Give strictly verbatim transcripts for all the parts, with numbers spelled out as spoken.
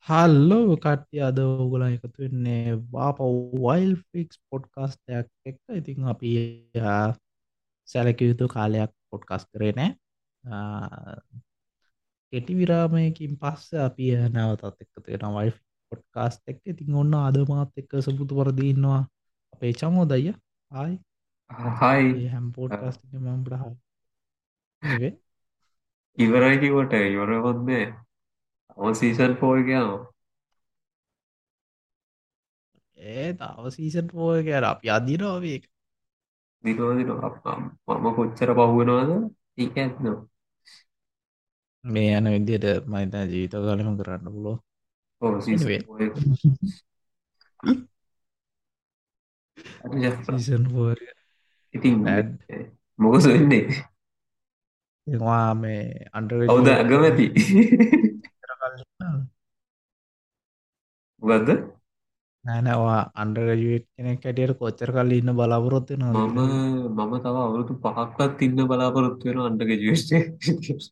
Hello කට්ටිය අද ඕගොල්ලන් එකතු වෙන්නේ ආපහු වයිල්ඩ් ෆික්ස් පොඩ්කාස්ට් එකක් එක්ක. ඉතින් අපි ආ, සැලකිය යුතු කාලයක් පොඩ්කාස්ට් කරේ නෑ. ආ, කෙටි විරාමයකින් පස්සේ අපි ආ, නැවතත් එකතු වෙනවා වයිල්ඩ් පොඩ්කාස්ට් එක්ක. ඉතින් ඔන්න අද මාත් එක්ක සුපුරුදු පරිදි ඉන්නවා අපේ චමෝද අයියා. ආයි හයි ඒ හැම පොඩ්කාස්ට් එකේම මම බ්‍රහයි. එනිවේ ඉවරයි කිවට ඉවරවන්නේ ඔ සීසන් ෆෝර් එක යනවා ඒ තාව සීසන් ෆෝර් එක යන අපි අදිනවා මේක. දිනවා දිනවා මම කොච්චර පහුවෙනවාද ඒක ඇත්නවා මේ යන විදිහට මම හිතන්නේ ජීවිත කාලෙම කරන්න පුළුවන්. ඔව් සීසන් Anyway. ෆෝර් එක අද ජස්ප්‍රා සීසන් ෆෝර් ඉතින් බෑඩ්. මොකද වෙන්නේ ඒවා මේ කවුද අන්ඩර්ග්‍රැජුවේට් අගමැති කොච්චර කල් ඉන්නවද? මොකද්ද නෑ නෑ ඔයා අන්ඩර්ග්‍රැජුවේට් කෙනෙක් හැටියට කොච්චර කල් ඉන්න බලාපොරොත්තු වෙනවද මම කියලා කිව්වා. මම තව අවුරුදු පහක්වත් ඉන්න බලාපොරොත්තු වෙනවා අන්ඩර් ග්‍රැජුවේට්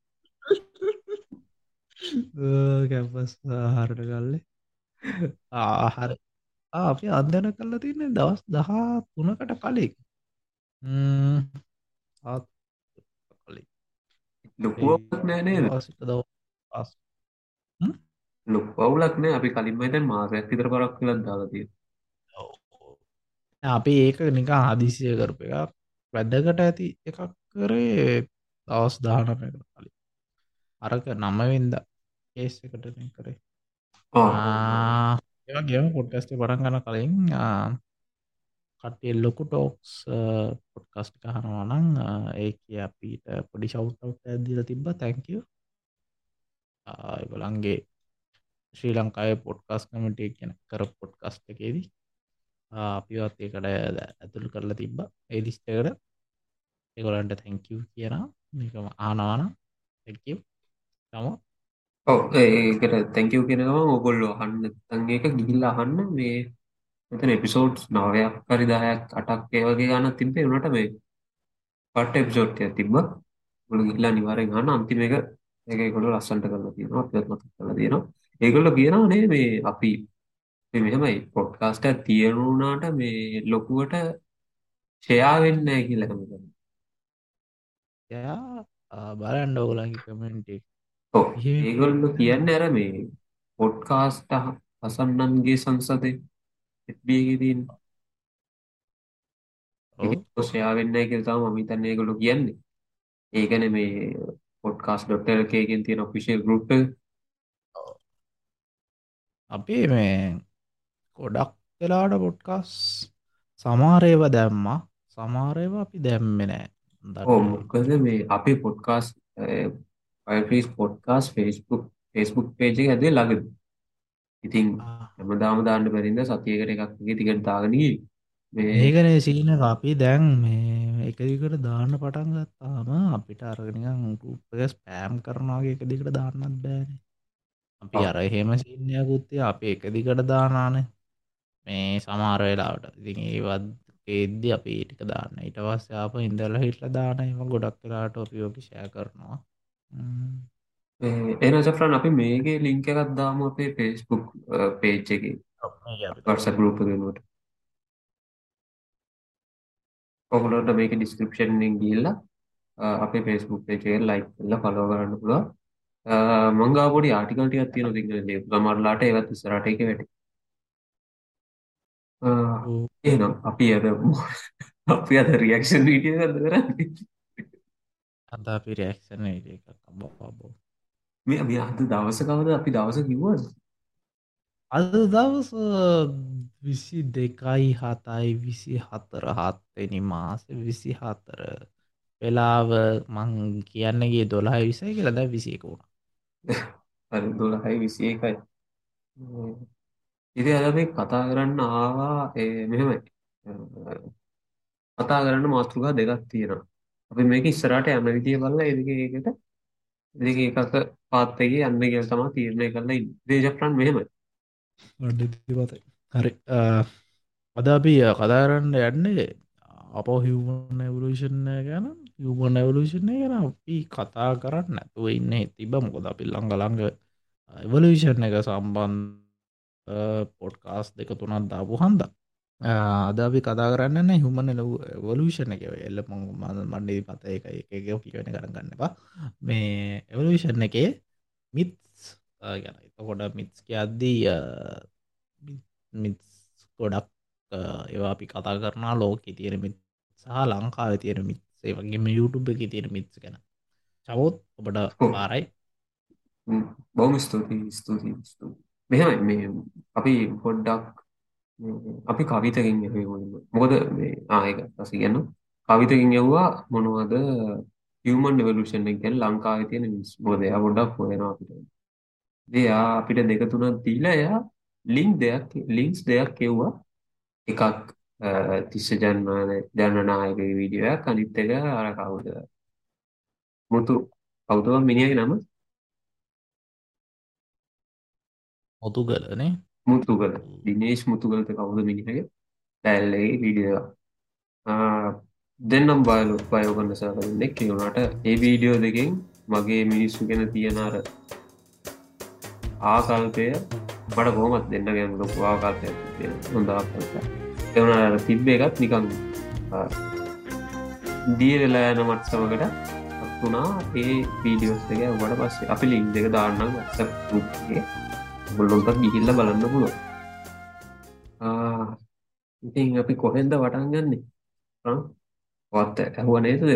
කැම්පස් ආහාරට ගල්ලේ ආහාර අපි අධ්‍යයන කරලා තින්නේ දවස් දහ තුනකට කලින්. ම්ම් ආත් කලින් ලොකුවක් නෑ ඒ නේද දවස් එක දවස් හ්ම්? ලොකු අවුලක් නෑ අපි කලින්ම හිටන් මාසයක් විතර පරක් කියලා දාලා තියෙනවා ඔව්. අපි ඒක නිකන් හදිසිය කරපු එකක්. වැදගට ඇති එකක් කරේ දවස් දානකට කලින්. අරක නමවෙන්ද කේස් එකට කරේ ආ ඒගේම පොඩ්කස්ටේ පටන් ගන්න කලින් කටේ ලොකු ටෝක්ස් පොඩ්කස්ට් කහනවා නම් ඒක අපිට පොඩි ශව් ඇදදිල තිබ තැංකව ගොලන්ගේ ශ්‍රී ලංකාය පොඩ්කස් කමටිය කියන කර පොඩ්කස්ට එකේදී අපිවත් ඒකට ඇතුළ කරලා තිබ්බ ඒලිස්ටකට ඒගොලන්ට තැංකව කියන මේකම ආනවාන තැකව තම ඔව් ඒකට තැන්ක් යූ කියන ගමන් ඕගොල්ලෝ අහන්න නැත්නම් ඒක ගිහිල්ලා අහන්න මේ මෙතන එපිසෝඩ්ස් නවයක් හරි දහයක් අටක් ඒ වගේ ගානක් තිබ්බේ උනට මේ පට එපිසෝඩ් එකක් තිබ්බා. ඔයගොල්ලෝ ගිහිල්ලා අනිවාර්යෙන් අහන්න අන්තිම එක ඒක ඒගොල්ලෝ ලස්සනට කරලා තියෙනවා අපිවත් මතක් කරලා තියෙනවා. ඒගොල්ලෝ කියනවා නේ මේ අපි මේ මෙහෙමයි පොඩ්කාස්ට් එකක් තියෙනුනාට මේ ලොකුවට ෂෙයා වෙන්නේ නැහැ කියලා කැමතියි. යා බලන්ඩ ඕගලන්ගේ කමෙන්ටේ ඔව් ඒගොල්ලෝ කියන්නේ අර මේ පොඩ්කාස්ට් හසන්නන්ගේ සංසදේ එෆ් බී එකේ තියෙන ඔව් ඒක ෂෙයා වෙන්නේ නැහැ කියලා තමයි මම හිතන්නේ ඒගොල්ලෝ කියන්නේ. ඒකනේ මේ podcast.lk එකෙන් තියෙන ඔෆිෂියල් ගෲප් එක. අපි මේ ගොඩක් වෙලාට පොඩ්කස් සමාරේව දැම්ම සමාරේව අපි දැම්මෙ නෑ ඔව් දන්න මොකද මේ අපේ පොඩ්කාස්ට් ෆයර්ෆ්‍රීස් පොඩ්කාස්ට් Facebook Facebook page එක ඇතුලේ ළඟදී. ඉතින් හැමදාම දාන්න බැරි නිසා සතියකට එකක් වගේ ටිකට දාගෙන ගිහින් මේ ඒකනේ සීන අපි දැන් මේ එක දිගට දාන්න පටන් ගත්තාම අපිට අරගෙනකම් ගෲප් එක ස්පෑම් කරනවාගේ එක දිගට දාන්නත් බෑනේ. අපි ඔව් අර එහෙම සීනයකුත් තියා අපි එක දිගට දානානේ මේ සමහර වෙලාවට. ඉතින් ඒවත් ඒද්දි අපි ඒ ටික දාන්න. ඊට පස්සේ ආපහු ඉඳලා හිටලා දාන ඒවා ගොඩක් වෙලාවට අපි ඔක ෂෙයා කරනවා. ම්ම්. මේ එහෙනම් සෆ්රාන් අපි මේකේ link එකක් දාමු අපේ Facebook page එකේ ඔව් මේක අපි දාමු. WhatsApp group එකේ උනට. ඔයගොල්ලන්ට මේකේ description එකෙන් ගිහිල්ලා අ, අපේ Facebook page එක like කරලා follow කරන්න පුළුවන්. අ, මං ගාව පොඩි ආටිකල් ටිකක් තියෙනවා සිංහලෙන්. සමහරලාට ඒවත් ඉස්සරහට එකේ වැටේ. අ, ඔව්. එහෙනම් අපි අද අපි අද රියැක්ෂන් වීඩියෝ එකක්ද කරන්නේ? අද අපි රියැක්ෂන් වීඩියෝ එකක් අබෝ අබෝ. මේ අපි අද දවස කවද අපි දවස කිව්වද? අද දවස විසි දෙකයි හතයි විසි හතර හත්වෙනි මාසේ විසි හතර වෙලාව මං කියන්න ගියේ දොළහයි විසයි කියලා දැන් විසි එක වුණා. හරි දොළහයි විසි එකයි. ඉතින් අද අපි කතා කරන්න ආවා ඒ මෙහෙමයි. අ, කතා කරන්න මාතෘකා දෙකක් තියෙනවා. අපි මේක ඉස්සරහට යන විදිය බලලා ඒ දෙකේ එකට දෙකේ එකක පාත් එකේ යන්න කියලා තමයි තීරණය කරලා ඉන්නේ. දේශප්‍රාන් මෙහෙමයි. වඩ හරි අද අපි කතා කරන්න යන්නේ අපෝ හිවමන් එවලූෂණ ගැන හිවමන් එවලූෂණය ගැන අපි කතා කරන්න නැතුව ඉන්න තිබ මොකද අපි ළඟ ළඟ එවලූෂන් එක සම්බන්ධ පොඩ්කාස් දෙක තුනක් දාපු හන්ද අද අපි කතා කරන්න හුමන එවලූෂණ එක එල්ල මණ්ඩේ පත එක එක කියන කරගන්න එපා මේ එවලූෂන් එකේ මිත්ස් ගැන එතකොට මිත්ස් කියද්දී මිත්ස් ගොඩක් ඒවා අපි කතා කරනා ලෝක තියෙන මිත් සහ ලංකාව තියෙන මිත්සේ වගේම YouTube එක තියෙන මිත්ස් ගැන චවුත් ඔබට ඔව්. පාරයි හ්ම්. බොහොම ස්තුතියි ස්තුතියි ස්තුතියි. මෙහෙමයි මේ අපි පොඩ්ඩක් මේ අපි කවිතකින් යුවේ මුලින්ම. මොකද මේ ආ ඒක පස්සේ කියන්නම්. කවිතකින් යවුවා මොනවද හියුමන් ඉවොලුෂන් එක ගැන ලංකාවේ තියෙන මිනිස්. මොකද එයා පොඩ්ඩක් හොයනවා අපිට. ඉතින් එයා අපිට දෙක තුනක් දීලා එයා ලින්ක් දෙයක් ලින්ක්ස් දෙයක් එව්වා. එකක් අ, තිස්ස ජන්නාන ජනනායකගේ වීඩියෝ එකක් අනිත් එක අර කවුද මුතු කවුද මිනිහගේ නම මුතුගලනේ මුතුගල දිනේෂ් මුතුගලට කවුද මිනිහගේ ඩැල්ලගේ වීඩියෝ එක. ආ, දෙන්නම් බයලු බයෝ කරන්න සරල දෙන්නෙක් ඒ වුණාට ඒ වීඩියෝ දෙකෙන් මගේ මිනිස්සු ගැන තියෙන අර ආකල්පය මට කොහොමත් දෙන්න ගැන ලොකු ආකල්පයක් තියෙනවා. හොඳ ආකල්පයක්. ඒ වුණාට අර තිබ්බ එකත් නිකන් ආ, දීරලා යන මට්ටමකට පත් වුණා ඒ වීඩියෝස් දෙක වුණාට පස්සේ අපි ලින්ක් දෙක දාන්නම් WhatsApp group එකේ. ඔයගොල්ලොන්ට ගිහිල්ලා බලන්න පුළුවන්. ආ, ඉතින් අපි කොහෙන්ද පටන් ගන්නෙ? ආ, ඔයත් ඇහුවා නේද දෙක?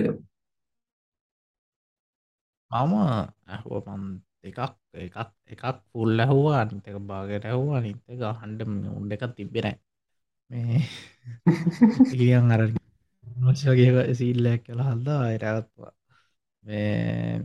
මම ඇහුවමන් දෙකක් එකක් එකක් පුල් ඇහුවා අනිත් එක බාගට ඇහුවා අනිත් එක අහන්න උන් දෙකක් තිබ්බේ නැහැ මේ ඉරියන් අර වගේ සීල්ලයක් කියලා හල්දා අයරගත්වා මේ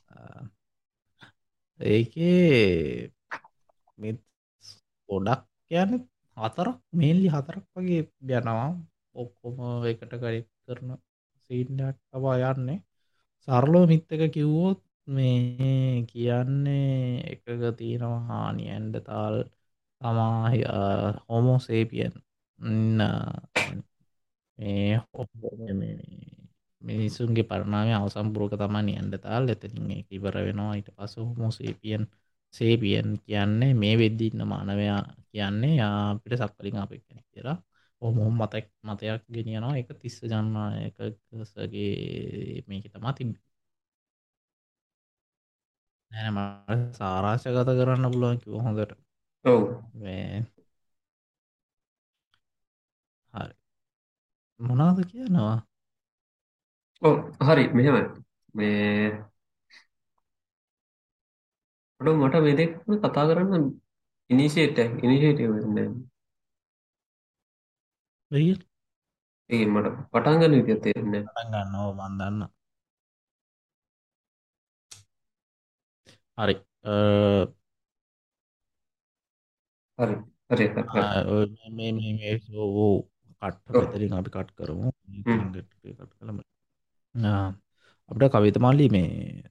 ඒකේ මිත් ගොඩක් කියන හතරක් මේල්ලි හතරක් වගේ යනවා ඔක්කොම එකට කරෙක් කරන සීන්නයක් තවා යන්නේ සරලෝ මිත් එක කිව්වොත් මේ කියන්නේ එකක තියෙනවා හානියන්ඩ තාල් තමා හෝමෝසේපියන් මේ මිනිසුන්ගේ පරණාව අවසම්පුරක තමා නියන්ඩ තාල් එතනින් ඉවර වෙනවා ඊට පස හෝමෝසේපියන් සේපියන් කියන්නේ මේ වෙද්දින්න මානවයා කියන්නේ අපිට සක්කලින් අප කෙන කියලා ඔහොම මතක් මතයක් ගෙනියනවා එක තිස්ස ජන්නා එකසගේ මේක තමා තිබ නැන මට සාරාශගත කරන්න පුළුවන් කිව හොඳට ඔව්. හරි මොනාද කියනවා ඔව් හරි මෙහෙමයි. මේ මට මට මේ දෙක කතා කරන්න ඉනිෂියේට් ඉනිෂියේටිව් වෙන්නේ නැහැ. වෙයි ඒ මට පටන් ගන්න විදිය තේරෙන්නේ නැහැ. පටන් ගන්න ඕ මන්දන්න හරි හරි හරි හරි හරි. වූ කට්ට ඔව්. මෙතරින් අපි කට් කරමු හ්ම්. කට් කළම අපට කවිතමල්ලි මේ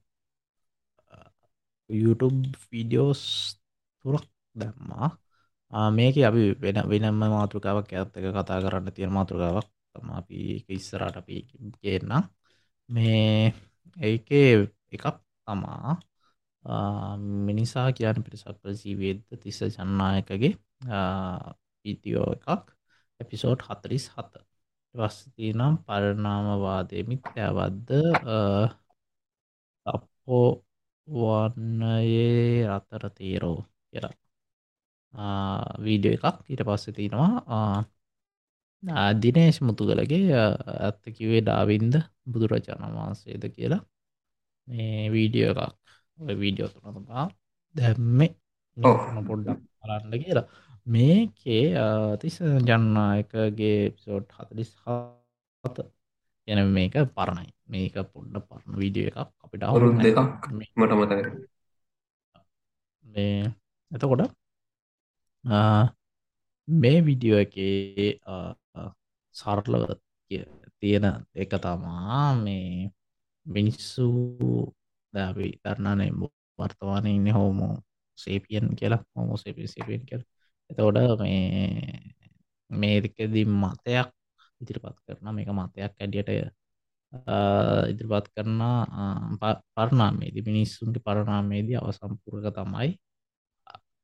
YouTube වීඩියෝස් තුරක් දැම්මා මේක අපි වෙන වෙනම මාතෘකාවක් ඇත් එක කතා කරන්න තියෙන මාතෘකාවක් තම අපි ඉස්සරට අපි කියන්න මේ ඒක එකක් තමා මිනිසා කියන පිරිසක්වල ජීවේද තිස්ස ජන්නායකගේ පීතියෝ එකක් එපිසෝඩ් හතරිස් හත වස්තිනම් පරණාමවාදය මිත්‍යාවද්ද අපෝ වන්නයේ රතර තේරෝ කියලා වීඩියෝ එකක් ඊට පස්ස තියෙනවා දිනේශ් මුතුගලගේ ඇත්ත කිවේ ඩාවින්ද බුදුරජාණන් වහන්සේද කියලා මේ වීඩියෝ එකක් ඔය වීඩියෝ තුනතුනා දැම්මේ නිතුන පොඩ්ඩක් බලන්න කියලා මේකේ තිස ජන්නායකගේ පිසෝඩ් හතලිස් හත යන මේක පරණයි මේක පොඩ්ඩ පරණ වීඩියෝ එකක් අපිට අවුරුදු දෙකක් මේ මට මතකයි. මේ එතකොට මේ විඩියෝ එකේ සරලව තියෙන එක තමා මේ මිනිස්සු දැවි කරන්නනේ වර්තමානය ඉන්න හෝමෝ සේපියන් කියලා හෝමෝ සේපිය සේපියන් කියල එතකොට මේ මේකදී මතයක් ඉදිරිපත් කරන මේක මතයක් ඇඩියට ඉදිරිපත් කරන පරණාමේදී මිනිස්සුන්ගේ පරණාමේදී අවසම්පුරක තමයි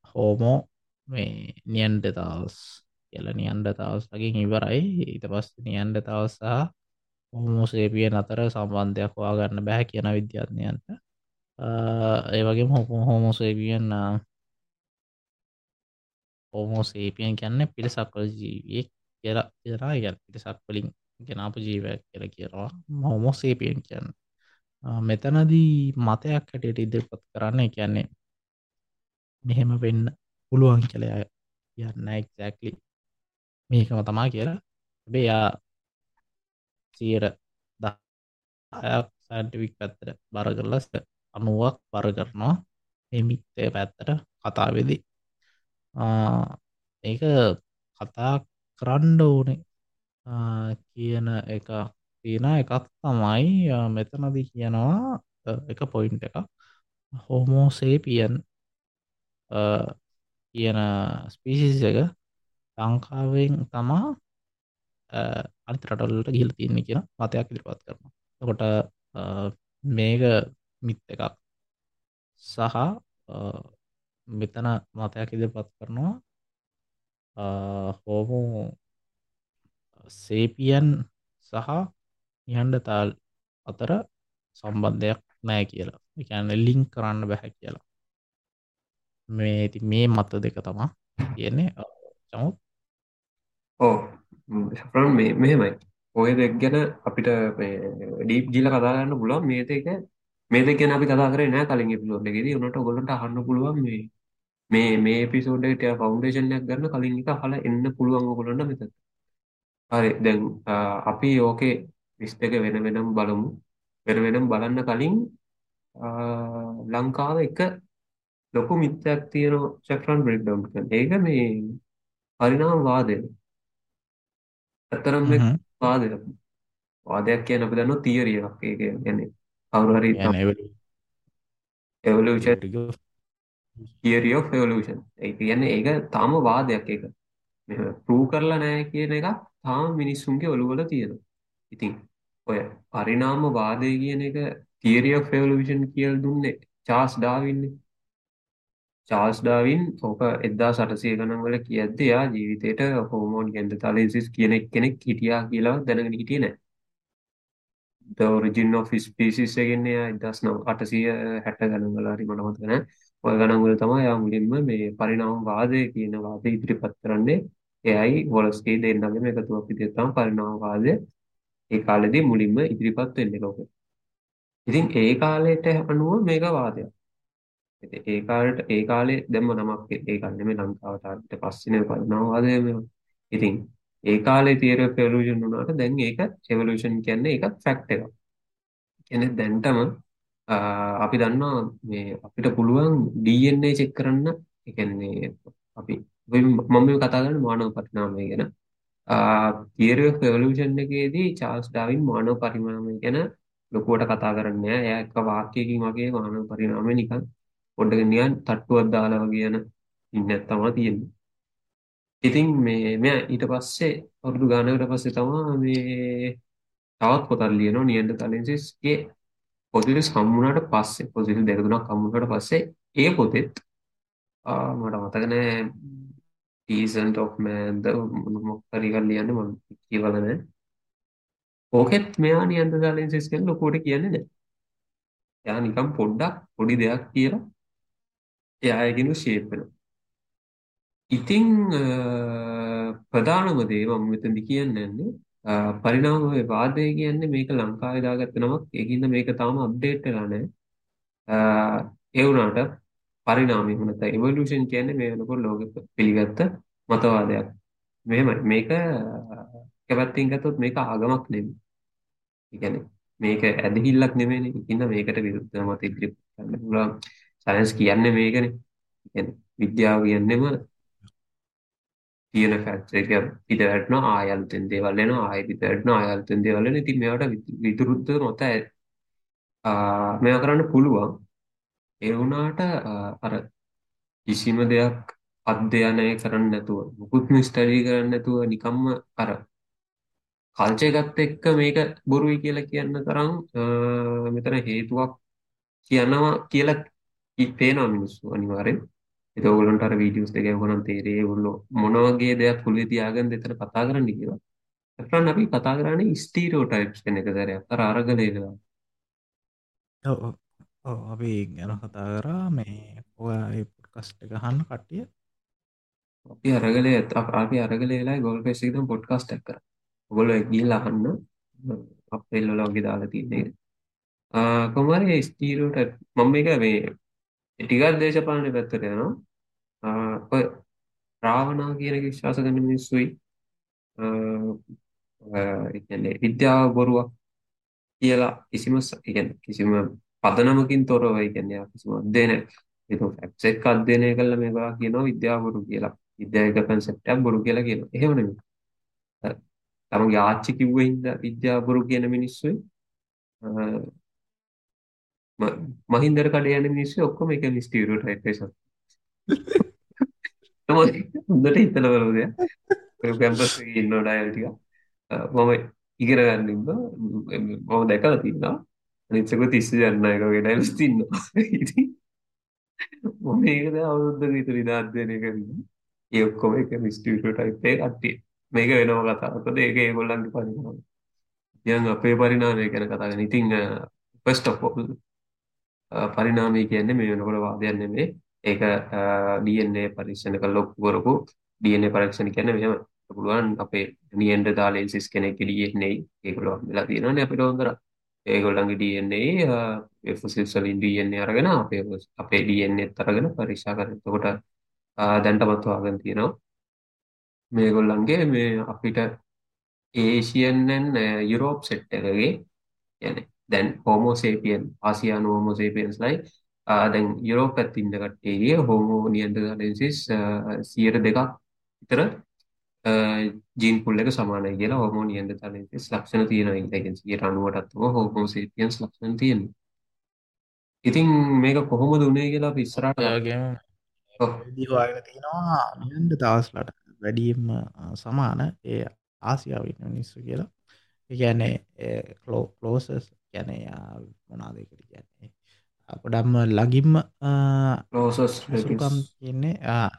හෝමෝ මේ නියන්ඩතාවස් කියලා නියන්ඩතාවස්ලකින් ඉවරයි ඊට පස්ස නියන්ඩතාවස් සහ හෝමෝසේපියන් අතර සම්බන්ධයක් හොයාගන්න බැහැ කියන විද්‍යාඥයන්ට ඒ වගේ හොම හෝමෝසේපියන් හෝමෝසේපියන් කියන්න පිරිසක්වල ජීවියෙක් කියලා කියරා ගැ පිරිසක් වලින් ගෙනාපු ජීවයක් කියල කියනවා හෝමෝසේපියන් කියන්න මෙතනදී මතයක් හැටියට ඉදිරිපත් කරන්න කියන්නේ මෙහෙම වෙන්න පුළුවන් කළ අය කියන්න එක්සැක්ලි මේකම තමා කියලා බේ යා සියයට දහයක් සැන්ටිවික් පැත්තට බර කරලස් අනුවක් බර කරනවා එමිත්තය පැත්තට කතාවෙදි ඒක කතා කරන්න ඕනේ කියන එක තියෙන එකක් තමයි මෙතනදි කියනවා එක පොයින්් එක හෝමෝසේපියන් කියන ස්පිසිස් එක ලංකාවෙන් තමා අනිත රටවලට ගිහිල්ලා තියෙන්නේ කියන මතයක් ඉදිරිපත් කරනවා. එතකොට මේක මිත් එකක් සහ මෙතන මතයක් ඉදිරිපත් කරනවා හෝමෝ සේපියන් සහ නියන්ඩතාල් අතර සම්බන්ධයක් නැහැ කියලා. ඒ කියන්නේ ලින්ක් කරන්න බෑ කියලා. මේ ඉතින් මේ මත දෙක තමා තියෙන්නේ. චමුත් ඕ සෆරන් මේ මෙහෙමයි ඔය දෙක් ගැන අපිට ඩීප් ගිල කතාගන්න පුළුවන් මේ දෙක මේ දෙක ගැන අපි කතා කරේ නෑ කලින් එපිසෝඩ් එකේදී උනට ඔයගොල්ලන්ට අහන්න පුළුවන් මේ මේ මේ එපිසෝඩ් එකට ෆවුන්ඩේෂන් එකක් ගන්න කලින් එක අහලා එන්න පුළුවන් ඔයගොල්ලන්ට මෙතන. හරි දැන් අපි ඕකේ විස්තර වෙන වෙනම බලමු. වෙන වෙනම බලන්න කලින් ලංකාවේ එක ලොකු මිත්‍යක් තියෙනවා සැෆ්‍රන් බ්‍රේක් ඩවුන් කරන. ඒක මේ පරිණාම වාදය. ඇත්තටම මේ වාදයක් වාදයක් කියන්නේ අපි දන්නවා තියරි එකක්. ඒක කියන්නේ කවුරු හරි එවලූෂන් තියරි ඔෆ් එවලූෂන්. ඒ කියන්නේ ඒක තාම වාදයක් ඒක. මෙහෙම ප්‍රූව් කරලා නැහැ කියන එක තාම මිනිස්සුන්ගේ ඔළුවල තියෙනවා. ඉතින් ඔය පරිණාම වාදය කියන එක තියරි ඔෆ් එවලූෂන් කියලා දුන්නේ චාල්ස් ඩාවින්නේ. චාල්ස් ඩාවින් ඕක එක්දාස් අටසිය ගණන් වල කියද්දි එයා ජීවිතේට හෝමෝ නියන්ඩර්තාලෙන්සිස් කියන කෙනෙක් හිටියා කියලා දැනගෙන හිටියේ නැහැ. The Origin of Species එකන්නේ එයා එක්දාස් අටසිය හැට ගණන් වල හරි මට මතක නැහැ. ඔය ගණන් වල තමයි එයා මුලින්ම මේ පරිණාම වාදය කියන වාදය ඉදිරිපත් කරන්නේ. එයයි වොලස්කි දෙන්නගෙම එකතුවක් විදිහට තමයි පරිණාම වාදය ඒ කාලෙදී මුලින්ම ඉදිරිපත් වෙන්නේ ලෝකෙ. ඉතින් ඒ කාලයට අනුව මේක වාදයක්. ඉතින් ඒ කාලේට ඒ කාලේ දැම්ම නමක් ඒ කාලේ නෙමෙයි ලංකාවට ආවට පස්සේනේ පරිණාම වාදය මේවා. ඉතින් ඒ කාලේ තියරි ඔෆ් එවලූෂන් වුණාට දැන් ඒක එවලූෂන් කියන්නේ ඒක ෆැක්ට් එකක්. කියන්නේ දැන්ටම අපි දන්නවා මේ අපිට පුළුවන් ඩී එන් ඒ චෙක් කරන්න. ඒ කියන්නේ අපි මම මේ කතා කරන්නේ මානව පරිණාමය ගැන. තියරි ඔෆ් එවලූෂන් එකේදී චාල්ස් ඩාවින් මානව පරිණාමය ගැන ලොකුවට කතා කරන්නේ නැහැ. එයා එක වාක්‍යයකින් වගේ මානව පරිණාමය නිකන් පොඩ්ඩක් නිකන් තට්ටුවක් දාලා වගේ යන ඉන්නක් තමයි තියෙන්නේ. ඉතින් මේ මෙයා ඊට පස්සේ අවුරුදු ගානකට පස්සේ තමයි මේ තවත් පොතක් ලියනවා නියන්ඩර්තාලෙන්සිස්ගේ පොසිටිව්ස් හම්බුනාට පස්සේ පොසිටිව් දෙක තුනක් හම්බුනාට පස්සේ ඒ පොතෙත් මට මතක නෑ ඩීසන්ට් ඔෆ් මෑන් ද මොකක් හරි එකක් ලියන්නේ මම කියවලා නෑ. ඕකෙත් මෙයා නියන්ඩර්තාලෙන්සිස් ගැන ලොකුවට කියන්නේ නෑ. එයා නිකන් පොඩ්ඩක් පොඩි දෙයක් කියලා එයා ඒකිනු ෂේප් වෙනවා. ඉතින් ප්‍රධානම දේ මම මෙතනදි කියන්නේ පරිණාම වාදය කියන්නේ මේක ලංකාවේ දාගත්ත නමක්. ඒකින්ද මේක තාම අප්ඩේට් වෙලා නැහැ. ඒ වුණාට පරිණාමය වුණත් ඉවොලූෂන් කියන්නේ මේ වෙනකොට ලෝකෙ පිළිගත්ත මතවාදයක්. මෙහෙමයි මේක එක පැත්තකින් ගත්තොත් මේක ආගමක් නෙමෙයි. ඒ කියන්නේ මේක ඇදහිල්ලක් නෙමෙයිනේ. ඒකින්ද මේකට විරුද්ධව මත ඉදිරිපත් කරන්න පුළුවන්. සයන්ස් කියන්නේ මේකනේ. කියන්නේ විද්‍යාව කියන්නේම තියෙන ෆැක්ට්ස් එක පිට වැටෙනවා ආය අලුතෙන් දේවල් එනවා ආය පිට වැටෙනවා ආය අලුතෙන් දේවල් එනවා. ඉතින් මේවට විරුද්ධ මත මේවා කරන්න පුළුවන්. ඒ වුණාට අර කිසිම දෙයක් අධ්‍යයනය කරන්නේ නැතුව මුකුත්ම ස්ටඩි කරන්නේ නැතුව නිකම්ම අර කල්චර් එකත් එක්ක මේක බොරුයි කියලා කියන්න තරම් මෙතන හේතුවක් කියනවා කියලා පේනවා මිනිස්සු අනිවාර්යෙන්. ඒක ඕගොල්ලන්ට අර වීඩියෝස් දෙක ගොනම් තේරෙයි ඒගොල්ලෝ මොන වගේ දෙයක් පුළුවේ තියාගෙන දෙතර කතා කරන්න කියලා. අප්‍රාන් අපි කතා කරන්නේ ස්ටීරියෝටයිප්ස් කෙනෙක් සරයක් අර අරගලේලා. ඔව් ඔව්. ඔව් අපි ගැන කතා කරා මේ ඔයා ඒ පොඩ්කාස්ට් එක අහන්න කට්ටිය. අපි අරගලේ අපි අරගලේ වෙලාවේ ගෝල් ෆේස් එකෙන් පොඩ්කාස්ට් එකක් කරා. ඔයගොල්ලෝ ඒක ගිහිල්ලා අහන්න. අපේ වල වගේ දාලා තියෙන්නේ. ආ කොහමද ස්ටීරියෝටයිප් මම මේක මේ ටිකක් දේශපාලනේ පැත්තට යනවා. ආ ඔය රාවණා කියන එක විශ්වාස කරන මිනිස්සුයි අ ඒ කියන්නේ විද්‍යාව බොරුවක් කියලා කිසිම ස- ඒ කියන්නේ කිසිම පදනමකින් තොරව ඒ කියන්නේ කිසිම අධ්‍යයනයක් ඒක ෆැක්ට්ස් එක්ක අධ්‍යයනය කළා මේවා කියනවා විද්‍යාව බොරු කියලා. විද්‍යාවක කන්සෙප්ට් එකක් බොරු කියලා කියනවා. එහෙම නෙමෙයි. අ, තමන්ගේ ආච්චි කිව්වේ හින්දා විද්‍යාව බොරු කියන මිනිස්සුයි අ, ම- මහින්දර කඩේ යන මිනිස්සු ඔක්කොම එක ස්ටිරියෝටයිප් එකක්. තමයි හොඳට හිතලා බලන්න. ඔය කැම්පස් එකේ ඉන්න ඩයල් ටික මම ඉගෙන ගන්න ඉන්නවා මම දැකලා තියෙනවා අනිත් එක තිස්ස යන්න එක වගේ ඩයල්ස් තියෙනවා ඉතින් මම මේක දැන් අවුරුද්දක විතර ඉඳන් අධ්‍යයනය කරනවා ඒ ඔක්කොම එක ස්ටිරියෝ ටයිප් එක කට්ටිය මේක වෙනම කතාවක් මොකද ඒක ඒගොල්ලන්ගේ පරිණාමය දැන් අපේ පරිණාමය ගැන කතා කරන ඉතින් ෆස්ට් ඔෆ් ඕල් පරිණාමය කියන්නේ මේ වෙනකොට වාදයක් නෙමෙයි. ඒක ඩී එන් ඒ පරීක්ෂණ කරලා ඔප්පු කරපු ඩී එන් ඒ පරීක්ෂණ කියන්නේ මෙහෙම. පුළුවන් අපේ නියන්ඩර්තාලෙන්සිස් කෙනෙක්ගේ ඩී එන් ඒ ඒගොල්ලෝ හම්බෙලා තියෙනවානේ අපිට හොඳට. ඒගොල්ලන්ගේ ඩී එන් ඒ ෆොසිල්ස් වලින් ඩී එන් ඒ අරගෙන අපේ අපේ ඩී එන් ඒත් අරගෙන පරීක්ෂා කරනවා. එතකොට ආ, දැනටමත් හොයාගෙන තියෙනවා. මේගොල්ලන්ගේ මේ අපිට ඒෂියන් and යුරෝප් සෙට් එකගේ يعني දැන් හෝමෝසේපියන් ආසියානු හෝමෝසේපියන්ස්ලයි දැන් යුරෝප පැත්තේ ඉන්න කට්ටියගේ හෝමෝ නියන්ඩර්තාලෙන්සිස් සියයට දෙකක් විතර ජීන් පුල් එක සමානයි කියලා හෝමෝ නියන්ඩර්තාලෙන්සිස් ලක්ෂණ තියෙනවා. ඒ කියන්නේ සියයට අනූවටත් තමයි හෝමෝසේපියන්ස් ලක්ෂණ තියෙන්නේ. ඉතින් මේක කොහොමද උනේ කියලා අපි ඉස්සරහට කතා- ඔයගේම ඔව් වැඩි හොයාගෙන තියෙනවා නියන්ඩ තාස්ලට වැඩියම සමාන ඒ ආසියාව ඉන්න මිනිස්සු කියලා. ඒ කියන්නේ ක්ලෝ ක්ලෝසස් කියන්නේ මොනාදකට කියන්නේ ගොඩක්ම ලගින්ම process ඇසුරුකම් relatives කියන්නේ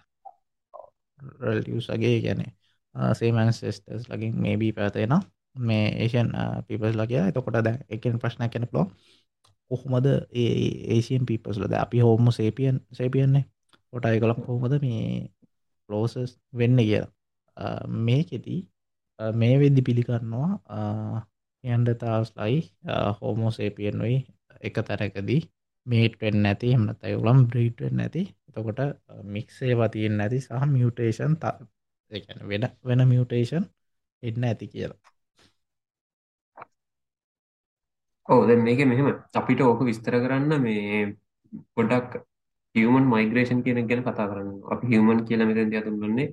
රල්ටියස්ගේ ගැන සේමන්ස්ටස් ලගින් මේබී පැතෙන මේ ඒෂන් පිපස් ලගේ එතකොට දැ එකෙන් ප්‍රශ්න කැන පලෝ කොහොමද ඒසියන් පිපස්ලද අපි හෝම සේපියන් සේපියන්නේ ොට අයකොලක් කොහොමද මේ ලෝසස් වෙන්න කියලා මේකෙදී මේ වෙද්දි පිළිගන්නවා යන්ඩතාස්ලයි හෝමෝසේපියන් වයි එක තැනකදී මේටෙන් නැති එමනත යුලම් බ්‍රීටෙන් නැති එතකොට මික්සේවා තියෙන් නැති සහ මියටේෂන් වෙන වෙන මියටේෂන් එන්න ඇති කියලා. ඔව් දැන් මේකේ මෙහෙම අපිට ඕක විස්තර කරන්න මේ පොඩක් හියුමන් මයිග්‍රේෂන් කියන එක ගැන කතා කරන්න. අපි හියුමන් කියලා මෙතෙන්දී අඳුන්වන්නේ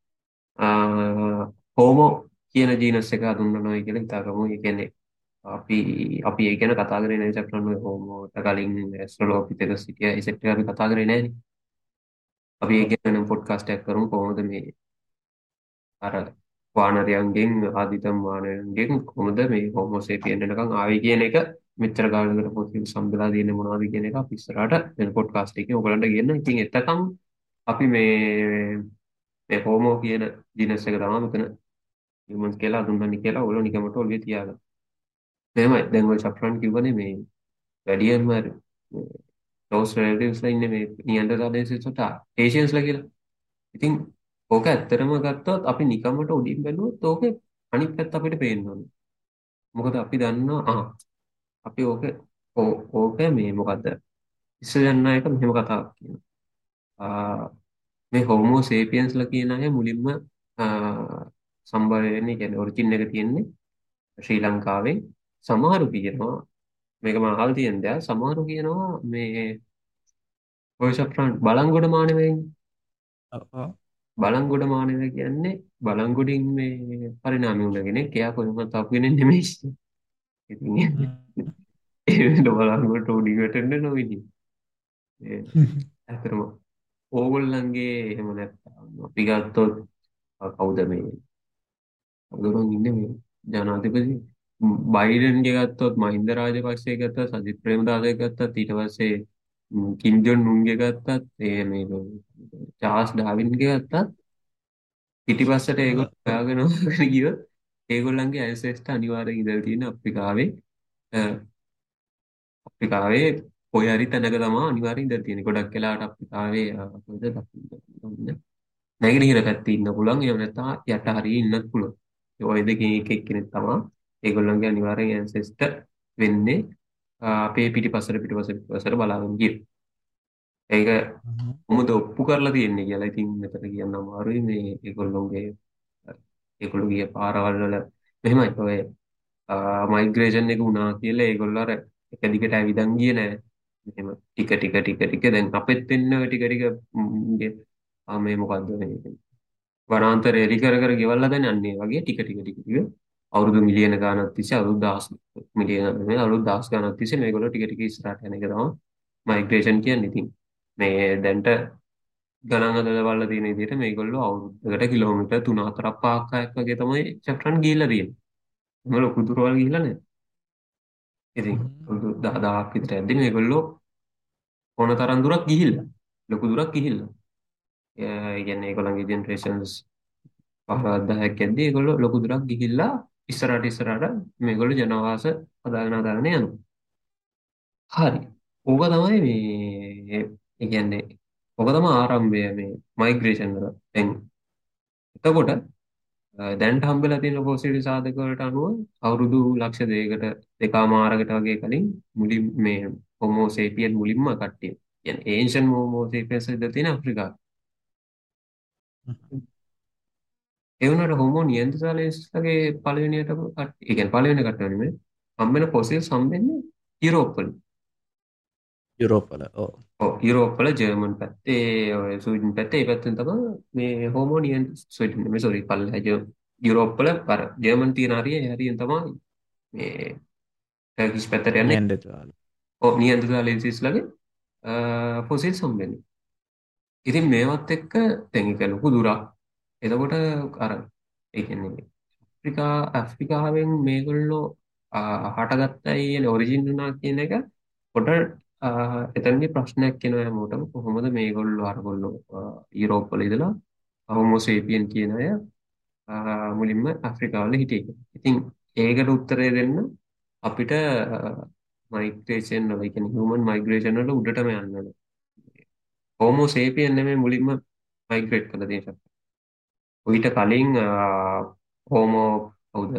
හෝමෝ කියන ජීනස් එක අඳුන්වනවා කියලා හිතාගමු. ඒ කියන්නේ අපි අපි ඒ ගැන කතා කරේ නැහැ චක්‍රන්න හෝමෝට කලින් ඇස්ට්‍රලෝපිතෙකස් සිටිය ඒ සෙට් එක අපි කතා කරේ නැහැ නේ. අපි ඒ ගැන නම් පොඩ්කාස්ට් එකක් කරමු කොහොමද මේ අර වානරයන්ගෙන් ආදිතම් වානරයන්ගෙන් කොහොමද මේ හෝමෝසේපියන් වෙනකන් ආවේ කියන එක මෙච්චර කාලයකට පොතින් සම්බලා තියෙන්නේ මොනවද කියන එක අපි ඉස්සරහට වෙන පොඩ්කාස්ට් එකකින් ඔයගලන්ට කියන්න. ඉතින් එතකම් අපි මේ මේ හෝමෝ කියන ජීනස් එක තමයි මෙතන හියුමන්ස් කියලා හඳුන්වන්නේ කියලා ඔයගොල්ලෝ නිකමට ඔළුවේ තියාගන්න. එහෙමයි. දැන් ඔය චක්‍රන් කිව්වනේ මේ වැඩියෙන්ම ක්ලෝස් රිලටිව්ස්ලා ඉන්නේ මේ නියන්ඩර්තාලෙන්සිස්ට ඒෂියන්ස්ලා කියලා. ඉතින් ඕක ඇත්තටම ගත්තොත් අපි නිකම්මට උඩින් බැලුවොත් ඕකේ අනිත් පැත්ත අපිට පේන්න ඕනේ. මොකද අපි දන්නවා ආ අපි ඕක ඕ- ඕක මේ මොකද්ද ඉස්සර යන එක මෙහෙම කතාවක් කියනවා. ආ මේ හෝමෝ සේපියන්ස්ලා කියන අය මුලින්ම ආ සම්බර වෙන්නේ කියන්නේ ඔරිජින් එක තියෙන්නේ ශ්‍රී ලංකාවේ. සමහරු කියනවා මේක මම අහලා තියෙන දෙයක්. සමහරු කියනවා මේ ඔය ශප්‍රාන් බලංගොඩ මානවයෙන් බලංගොඩ මානවය කියන්නේ බලංගොඩින් මේ පරිණාමය වුණ කෙනෙක්. එයා කොහොමවත් ආපු කෙනෙක් නෙමෙයි. ඉතින් ඒ වෙන බලංගොඩට උඩින් වැටෙන්න නොවිදි. ඒ ඇත්තටම ඕගොල්ලන්ගේ එහෙම නැත්නම් අපි ගත්තොත් අ, කවුද මේ කවුද ඉන්නේ මේ ජනාධිපති බයිඩන්ගේ ගත්තොත් මහින්ද රාජපක්ෂේ ගත්තත් සජිත් ප්‍රේමදාසගේ ගත්තත් ඊට පස්සේ කිම් ජොන් උන්ගේ ගත්තත් ඒ මේ චාස් ඩාවින්ගේ ගත්තත් පිටිපස්සට ඒගොල්ලෝ හොයාගෙන හොයාගෙන ගියොත් ඒගොල්ලන්ගේ ඇන්සෙස්ට අනිවාර්යෙන් ඉඳලා තියෙන අප්‍රිකාවේ අ, අප්‍රිකාවේ කොයි හරි තැනක තමයි අනිවාර්යෙන් ඉඳලා තියෙන්නේ. ගොඩක් වෙලාවට අප්‍රිකාවේ අ, කොහෙද දකුණු නැගෙනහිර පැත්තේ ඉන්න පුළුවන්. එහෙම නැත්නම් යට හරිය ඉන්නත් පුළුවන්. ඒ ඔය දෙකෙන් එක එක්කෙනෙක් තමයි ඒගොල්ලන්ගේ අනිවාර්යෙන් ඇන්සෙස්ට වෙන්නේ අ, අපේ පිටිපස්සට පිටිපස්සට පිටිපස්සට බලාගෙන ගියොත්. ඒක කොහොමද ඔප්පු කරලා තියෙන්නේ කියලා ඉතින් මෙතන කියන්න අමාරුයි. මේ ඒගොල්ලෝගේ ඒගොල්ලෝ ගිය පාරවල් වල මෙහෙමයි ඔය මයිග්‍රේෂන් එක වුණා කියලා ඒගොල්ලෝ අර එක දිගට ඇවිදන් ගියේ නෑ. මෙහෙම ටික ටික ටික ටික දැන් අපෙත් වෙන්න ඔය ටික ටික ම්, ගේ- ආ මේ මොකද්ද මේ වනාන්තරය එලි කර කර ගෙවල් හදන්නේ අන්න ඒ වගේ ටික ටික ටික ටික අවුරුදු මිලියන ගාණක් තිස්සේ අවුරුදු දහස් මිලියන නෙමෙයි අවුරුදු දහස් ගාණක් තිස්සේ මේගොල්ලෝ ටික ටික ඉස්සරහට යන එක තමයි මයිග්‍රේෂන් කියන්නේ. ඉතින් මේ දැන්ට ගණන් හදලා බලලා තියෙන විදිහට මේගොල්ලෝ අවුරුද්දකට කිලෝමීටර් තුන හතරක් පහක් හයක් වගේ තමයි චක්‍රන් ගිහිල්ලා තියෙන්නේ. එහෙම ලොකු දුරවල් ගිහිල්ලා නැහැ. ඉතින් අවුරුදු දහ දහයක් විතර යද්දි මේගොල්ලෝ ඕන තරම් දුරක් ගිහිල්ලා. ලොකු දුරක් ගිහිල්ලා. ඒ කියන්නේ ඒගොල්ලන්ගේ ජෙනරේෂන්ස් පහක් දහයක් යද්දි ඒගොල්ලෝ ලොකු දුරක් ගිහිල්ලා ඉස්සරහට ඉස්සරහට මේගොල්ලෝ ජනවාස හදාගෙන හදාගෙන යනවා. හරි. ඕක තමයි මේ ඒ කියන්නේ ඕක තමයි ආරම්භය මේ මයිග්‍රේෂන් වල. දැන් එතකොට අ, දැනට හම්බෙලා තියෙන පොසිටිව් සාධක වලට අනුව අවුරුදු ලක්ෂ දෙකකට දෙකමාරකට වගේ කලින් මුලින් මේ හෝමෝ සේපියන් මුලින්ම කට්ටිය. කියන්නේ ඒන්ෂන් හෝමෝ සේපියන්ස් ඉඳලා තියෙන අප්‍රිකාව. ඒ වුණාට හෝමෝ නියන්තරාලේස්ලගේ පළවෙනියට කට්ටිය. ඒ කියන්නේ පළවෙනි කට්ටිය නෙමෙයි. හම්බෙන පොසිල්ස් හම්බෙන්නේ යුරෝප් වල. යුරෝපල ඕ ඔව් යුරෝප් වල ජර්මන් පැත්තේ ඔය ස්වීඩන් පැත්තේ ඒ පැත්තෙන් තමයි මේ හෝමෝ නියන් ස්වීඩන් නෙමෙයි සෝරි පල්ලෙහා යුරෝප් වල අර ජර්මන් තියෙන හරිය ඒ හරියෙන් තමයි මේ ටර්කිෂ් පැත්තට යන්නේ. නියන්ඩතුවාල ඔව් නියන්තරාලේසිස්ලගේ ෆොසිල්ස් හම්බෙන්නේ. ඉතින් මේවත් එක්ක දැන් ඒක ලොකු දුරක්. එතකොට අර ඒ කියන්නේ අප්‍රිකා ඇෆ්‍රිකාවෙන් මේගොල්ලෝ ආ, හටගත්තයි කියන ඔරිජින් වුණා කියන එක පොඩ ආ, එතනදී ප්‍රශ්නයක් එනවා හැමෝටම කොහොමද මේගොල්ලෝ අරගොල්ලෝ ආ, යුරෝප් වල ඉඳලා හෝමෝසේපියන් කියන අය ආ, මුලින්ම ඇෆ්‍රිකාවල හිටියේ කියලා. ඉතින් ඒකට උත්තරය දෙන්න අපිට මයිග්‍රේෂන් වල ඒ කියන්නේ හියුමන් මයිග්‍රේෂන් වල උඩටම යන්න ඕනේ. හෝමෝසේපියන් නෙමෙයි මුලින්ම මයිග්‍රේට් කරලා තියෙන්නේ. ඊට කලින් හෝමෝ කවුද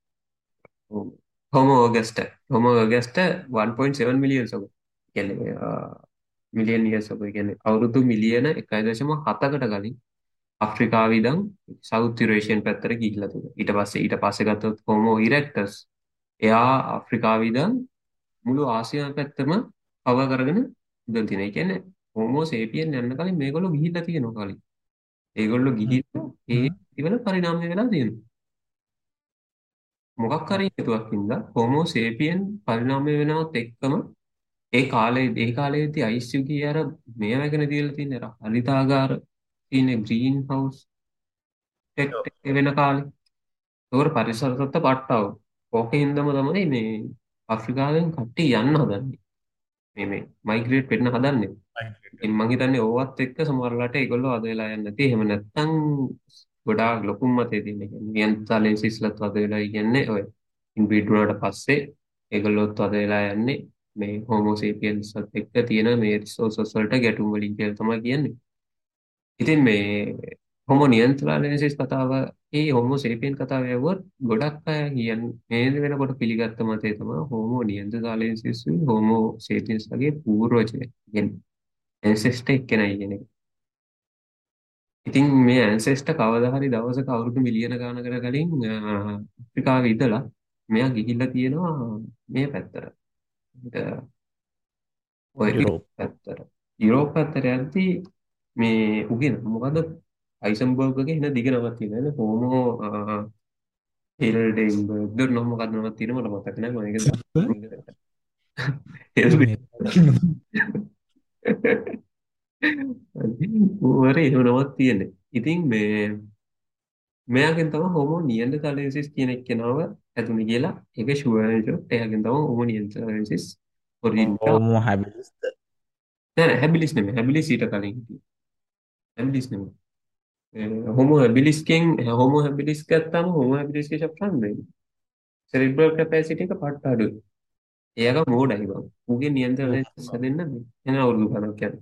හෝමෝ ඔගස්ට හෝමෝ ඔගස්ට one point seven මිලියන් සොක කියන්නේ මිලියන් ඉයර්ස් ඔක කියන්නේ අවුරුදු මිලියන එකයි දශම හතකට කලින් අප්‍රිකාවේ ඉඳන් සවුත් යුරේෂියන් පැත්තට ගිහිල්ලා තිබුණා. ඊට පස්සේ ඊට පස්සේ ගත්තොත් හෝමෝ ඉරෙක්ටස් එයා අප්‍රිකාවේ ඉඳන් මුළු ආසියාව පැත්තම කවර් කරගෙන ඉඳන් තියෙනවා. ඒ කියන්නේ හෝමෝ සේපියන් යන්න කලින් මේගොල්ලෝ ගිහිල්ලා තියෙනවා කලින්. ඒගොල්ලෝ ගිහිල්ලා ඒ ඉවල පරිණාමය වෙලා තියෙනවා. මොකක් හරි හේතුවක් හින්දා හෝමෝ සේපියන් පරිණාමය වෙනවත් එක්කම ඒ කාලේ ඒ කාලේදී අයිස් යුගයේ අර මේ වැගෙන තියලා තියෙන අර හරිතාගාර තියෙන ග්‍රීන් හවුස් ටෙක් වෙන කාලේ. ඒවර පරිසර තත්ත්ව පට්ටව. ඕකෙන්දම තමයි මේ අප්‍රිකාවෙන් කට්ටිය යන්න හදන්නේ. මේ මේ මයිග්‍රේට් වෙන්න හදන්නේ. ඉතින් මං හිතන්නේ ඕවත් එක්ක සමහරලාට ඒගොල්ලෝ අද වෙලා යන්නේ නැති. එහෙම නැත්නම් ගොඩාක් ලොකුම මතේ තියෙන කියන්නේ නියන්තරාලෙන්සිස්ලත් අද වෙලා කියන්නේ ඔය ඉන්බ්‍රීඩ් වුණාට පස්සේ ඒගොල්ලොත් අද වෙලා යන්නේ මේ හෝමෝසේපියන්ස් එක්ක තියෙන මේ රිසෝසස් වලට ගැටුම් වලින් කියලා තමයි කියන්නේ. ඉතින් මේ හෝමෝ නියන්තරාලෙන්සිස් කතාව ඒ හෝමෝසේපියන් කතාව යවුවත් ගොඩක් අය කියන්නේ මේ වෙනකොට පිළිගත්ත මතය තමයි හෝමෝ නියන්තරාලෙන්සිස් හෝමෝසේපියන්ස් වගේ පූර්වජය. කියන්නේ ඇන්සෙස්ටර් එක්කෙනයි කියන එක. ඉතින් මේ ඇන්සෙස්ටර් කවදා හරි දවසක අවුරුදු මිලියන ගානකට කලින් අ, අප්‍රිකාවේ ඉඳලා මෙයා ගිහිල්ලා තියෙනවා මේ පැත්තට. අ, ඔය යුරෝප් යුරෝප් පැත්තට. යුරෝප් පැත්තට යද්දී මේ උගෙන මොකද අයිසන්බර්ග්ගේ එන දිග නමක් තියෙනවා නේද? හෝමෝ හෙල්ඩෙන්බර්ග් නම මොකක්ද නමක් තියෙනවා මට මතක නැහැ මම ඒක ඌවර එහෙම නමක් තියෙන්නේ. ඉතින් මේ මෙයාගෙන් තමයි හෝමෝ නියන්ඩර්තාලෙන්සිස් කියන එක්කෙනාව ඇතුළේ කියලා ඒක ෂුවර් නේද? එයාගෙන් තමයි හෝමෝ නියන්ඩර්තාලෙන්සිස් ඔරිජින් එක. හෝමෝ හැබිලිස්ද නෑ නෑ හැබිලිස් නෙමෙයි. හැබිලිස් ඊට කලින් හිටියේ. හැබිලිස් නෙමෙයි. හෝමෝ හැබිලිස්ගෙන් හෝමෝ හැබිලිස් ගත්තාම හෝමෝ හැබිලිස්ගේ චප්‍රන්නේ සෙරිබ්‍රල් කැපැසිටි එක පට්ට අඩුයි. එයාගේ මෝඩයි බං. ඌගේ නියන්ත්‍රණය සැදෙන්න බෑ. එන අවුරුදු ගණක් යනවා.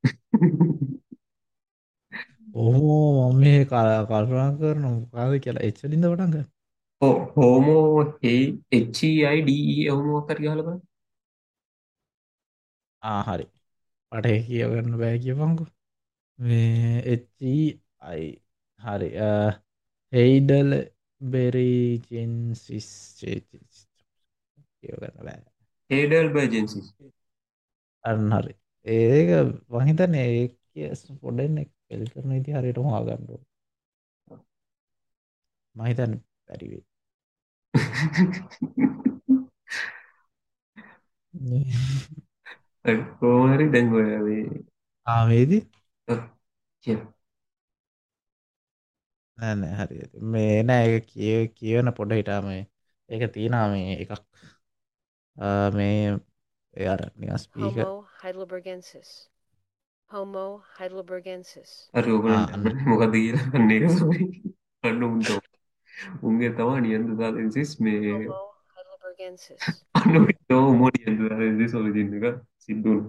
ඔහෝ මම මේ කල්- කල්පනා කරන මොකාද කියලා එච්චලින්ද පටන් ගන්න. ඔව් හෝමෝ හේ H E I D E homo කර ගහලා බලන්න. ආ හරි. මට ඒක කියවන්න බෑ කියපන්කෝ. මේ එච් යි අයි හරි. හේඩල් බෙරි ජෙන්සිස් කියවගන්න බෑ. හේඩල් බර්ජන්සිස්. අන්න හරි. ඒක මං හිතන්නේ ඒක පොඩ්ඩෙන් ස්පෙල් කරන විදිහ හරියටම හොයාගන්න ඕනේ. මම හිතන්නේ බැරි වෙයි. කොහොම හරි දැන් ඔය මේ ආ වේදි අහ් කිය. නෑ නෑ හරි. මේ නෑ ඒක කිය කියවන පොඩ හිටාම ඒක තියෙනවා මේ එකක් අ, මේ ඒ අර නිකන් speaker. Homo heidelbergensis. Homo heidelbergensis. හරි ආ ඔයගොල්ලෝ අන්න දන්නවනේ මොකද කියලා අන්න ඒක තමයි. අන්න උන්ට උන්ගේ තමයි නියන්තරාලෙන්සිස් මේ Homo heidelbergensis. අන්න උන්ට මොන නියන්තරාලෙන්සිස් ඔරිජින් එක සිද්ධ වුණා.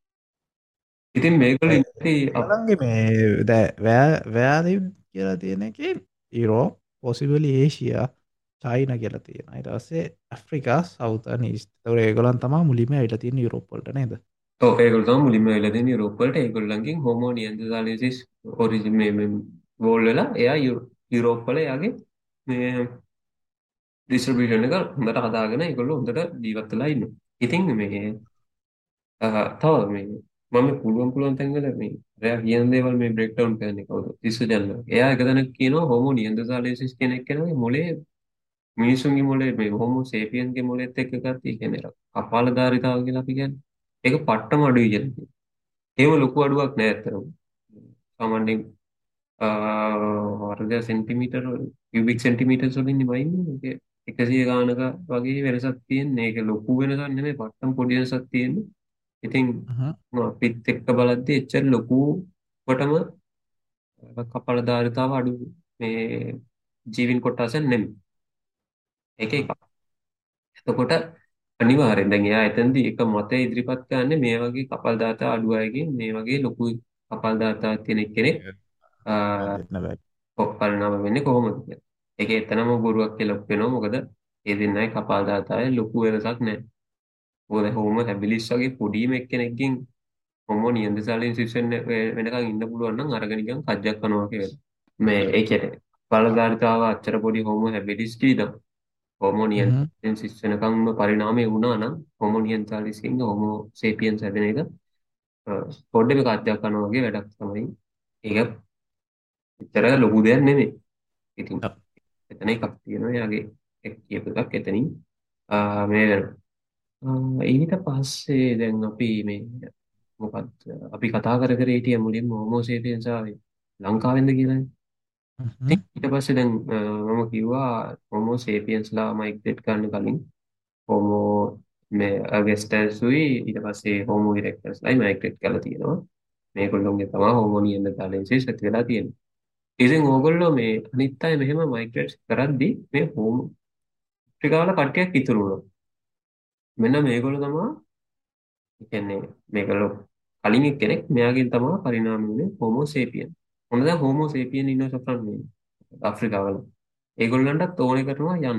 ඉතින් මේගොල්ලෝ ඉන්නේ අප් ඒගොල්ලන්ගේ මේ දැ වෑදි කියලා තියෙන එක ඉරෝ පොසිබලි ඒෂියා චයින කියලා තියෙන. ඊට පස්සේ ඇෆ්‍රිකා සවුතර්න් ඊස්ට්. ඒතකොට ඒගොල්ලන් තමයි මුලින්ම ඇවිල්ලා තියෙන්නේ යුරෝප් වලට නේද? ඔව් ඒගොල්ලෝ තමයි මුලින්ම වෙලා දෙන්නේ යුරෝප් වලට. ඒගොල්ලන්ගෙන් හෝමෝ නියන්තරාලෙන්සිස් ඔරිජින් මේ මේ වෝල් වෙලා එයා යු- යුරෝප් වල එයාගේ මේ ඩිස්ට්‍රිබියුෂන් එක හොඳට හදාගෙන ඒගොල්ලෝ හොඳට ජීවත් වෙලා ඉන්නවා. ඉතින් මේ අ, තව මේ මම පුළුවන් පුළුවන් තැන්වල මේ එයා කියන දේවල් මේ බ්‍රේක් ඩවුන් කරන්නේ කවුද? තිස්ස ජනරල්. එයා එක තැනක කියනවා හෝමෝ නියන්තරාලෙන්සිස් කෙනෙක් කෙනාගේ මොලේ මිනිසුන්ගේ මොලේ මේ හෝමෝ සේපියන්ගේ මොලේත් එක්ක ගත්ත ඒ කියන්නේ කපාලධාරිතාව කියලා අපි කියන්නේ. ඒක පට්ටම අඩුයි කියලා කියනවා. එහෙම ලොකු අඩුවක් නෑ ඇත්තටම. සාමාන්‍යයෙන් අ වර්ග සෙන්ටිමීටර කියුබික් සෙන්ටිමීටර් වලින් නෙමෙයි ඒක එකසිය ගානක වගේ වෙනසක් තියෙන්නේ. ඒක ලොකු වෙනසක් නෙමෙයි පට්ටම පොඩි වෙනසක් තියෙන්නේ. ඉතින් හ්ම්. අපිත් එක්ක බලද්දී එච්චර ලොකුවටම කපලධාරිතාව අඩු මේ ජීවින් කොටසක් නෙමෙයි. ඒක එකක්. එතකොට අනිවාර්යෙන් දැන් එයා එතනදී එක මතය ඉදිරිපත් කරන්නේ මේ වගේ කපල්දාතා අඩු අයගෙන් මේ වගේ ලොකු කපල්දාතා තියෙන කෙනෙක් දෙන්න බෑ. පරිණාම වෙන්නේ කොහොමද කියලා. ඒක එතනම බොරුවක් කියලා වෙනවා. මොකද ඒ දෙන්නයි කපල්දාතාවේ ලොකු වෙනසක් නැහැ. මොකද හෝම හැබිලිස් වගේ පොඩිම එක්කෙනෙක්ගෙන් හෝමෝ නියන්දසාලින් සිස්ටම් වෙනකන් ඉන්න පුළුවන් නම් අරගෙන නිකන් කජ්ජක් කරනවා කියලා. මේ ඒ කියන්නේ බලධාරිතාව අච්චර පොඩි හෝමෝ හැබිලිස් කීදම් හෝමෝ හ්ම්. නියන්දසාලින් සිස්ටම් වෙනකන්ම පරිණාමය වුණා නම් හෝමෝ නියන්දසාලිස්කින් හෝමෝ සේපියන්ස් හැදෙන එක අ, පොඩ්ඩක් කජ්ජක් කරනවා වගේ වැඩක් තමයි. ඒක එච්චර ලොකු දෙයක් නෙමෙයි. ඉතින් ඔව්. එතන එකක් තියෙනවා. එයාගේ එක් කියපු එකක් එතනින් ආ, මේ වෙනවා. ආ, ඊට පස්සේ දැන් අපි මේ මොකක්ද අපි කතා කර කර හිටිය මුලින්ම හෝමෝසේපියන්ස් ආවේ ලංකාවෙන්ද කියලානේ. හ්ම්. ඉතින් ඊට පස්සේ දැන් අ, මම කිව්වා හෝමෝසේපියන්ස්ලා මයිග්‍රේට් කරන්න කලින් හෝමෝ මේ අගස්ටර්ස්ුයි ඊට පස්සේ හෝමෝ ඉරෙක්ටර්ස්ලායි මයිග්‍රේට් කරලා තියෙනවා. මේගොල්ලෝගේ තමයි හෝමෝ නියන්ඩර්තාලෙන්සිස් ඇති වෙලා තියෙන්නේ. ඉතින් ඕගොල්ලෝ මේ අනිත් අය මෙහෙම මයිග්‍රේට් කරද්දී මේ හෝමෝ ට්‍රිකාවල කට්ටියක් ඉතුරු වුණා. මෙන්න මේගොල්ලෝ තමයි කියන්නේ මේගොල්ලෝ කලින් එක්කෙනෙක් මෙයාගෙන් තමයි පරිණාමය වුණේ හෝමෝ සේපියන්. මොන දැන් හෝමෝ සේපියන් ඉන්න සොෆ්ට්වෙයාර් මේ අප්‍රිකාවල. ඒගොල්ලන්ටත් ඕනේ කරනවා යන්න.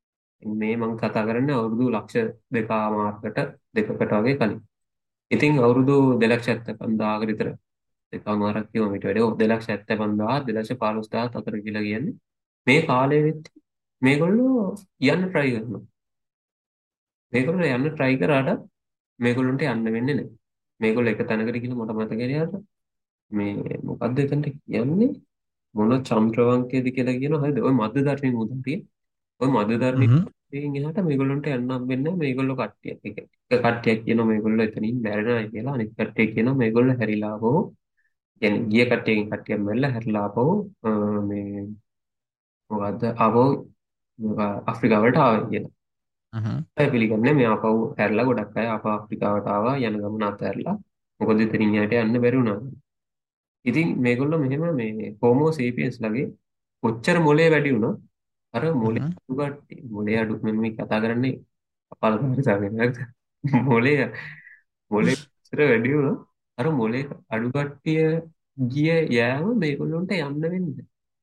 මේ මම කතා කරන්නේ අවුරුදු ලක්ෂ දෙකමාරකට දෙකකට වගේ කලින්. ඉතින් අවුරුදු දෙලක්ෂ හැත්තෑපන්දාහක විතර දෙකමාරක් කිලෝමීටර් වැඩි ඔව් දෙලක්ෂ හැත්තෑපන්දාහ දෙලක්ෂ පහළොස්දාහක් අතර කියලා කියන්නේ මේ කාලේ වෙත් මේගොල්ලෝ යන්න try කරනවා. මේගොල්ලෝ යන්න try කරාට මේගොල්ලන්ට යන්න වෙන්නේ නැහැ. මේගොල්ලෝ එක තැනකට ගිහින් මට මතක හිටියට මේ මොකද්ද එතනට කියන්නේ මොන චන්ද්‍රවංකයේද කියලා කියනවා. හරිද? ඔය මධ්‍ය ධර්මයේ උදාහරණය. ඔය මධ්‍ය ධර්මයේ හ්ම්. එහාට මේගොල්ලන්ට යන්න හම්බෙන්නේ නැහැ. මේගොල්ලෝ කට්ටිය. එක එක කට්ටියක් කියනවා මේගොල්ලෝ එතනින් බැරෙනවා කියලා. අනිත් කට්ටිය කියනවා මේගොල්ලෝ හැරිලා ආවෝ. يعني ගිය කට්ටියකින් කට්ටියක් මැරිලා හැරිලා ආවෝ අ, මේ මොකද්ද ආවෝ අප්‍රිකාවට ආවා කියලා. හ්ම්. අය පිළිගන්නේ මේ ආපහු හැරිලා ගොඩක් අය ආපහු අප්‍රිකාවට ආවා යන ගමන අතහැරලා. මොකද ඉතින් යට යන්න බැරි වුණා. ඉතින් මේගොල්ලෝ මෙහෙම මේ හෝමෝ සේපියන්ස් ලගේ කොච්චර මොලේ වැඩි වුණා අර මොලේ හ්ම්. අඩු කට්ටිය මොලේ අඩු මම මේ කතා කරන්නේ කපාල භාෂාවෙන් හරිද? මොලේ මොලේ කොච්චර වැඩි වුණා අර මොලේ අඩු කට්ටිය ගිය යෑම මේගොල්ලොන්ට යන්න වෙන්නේ.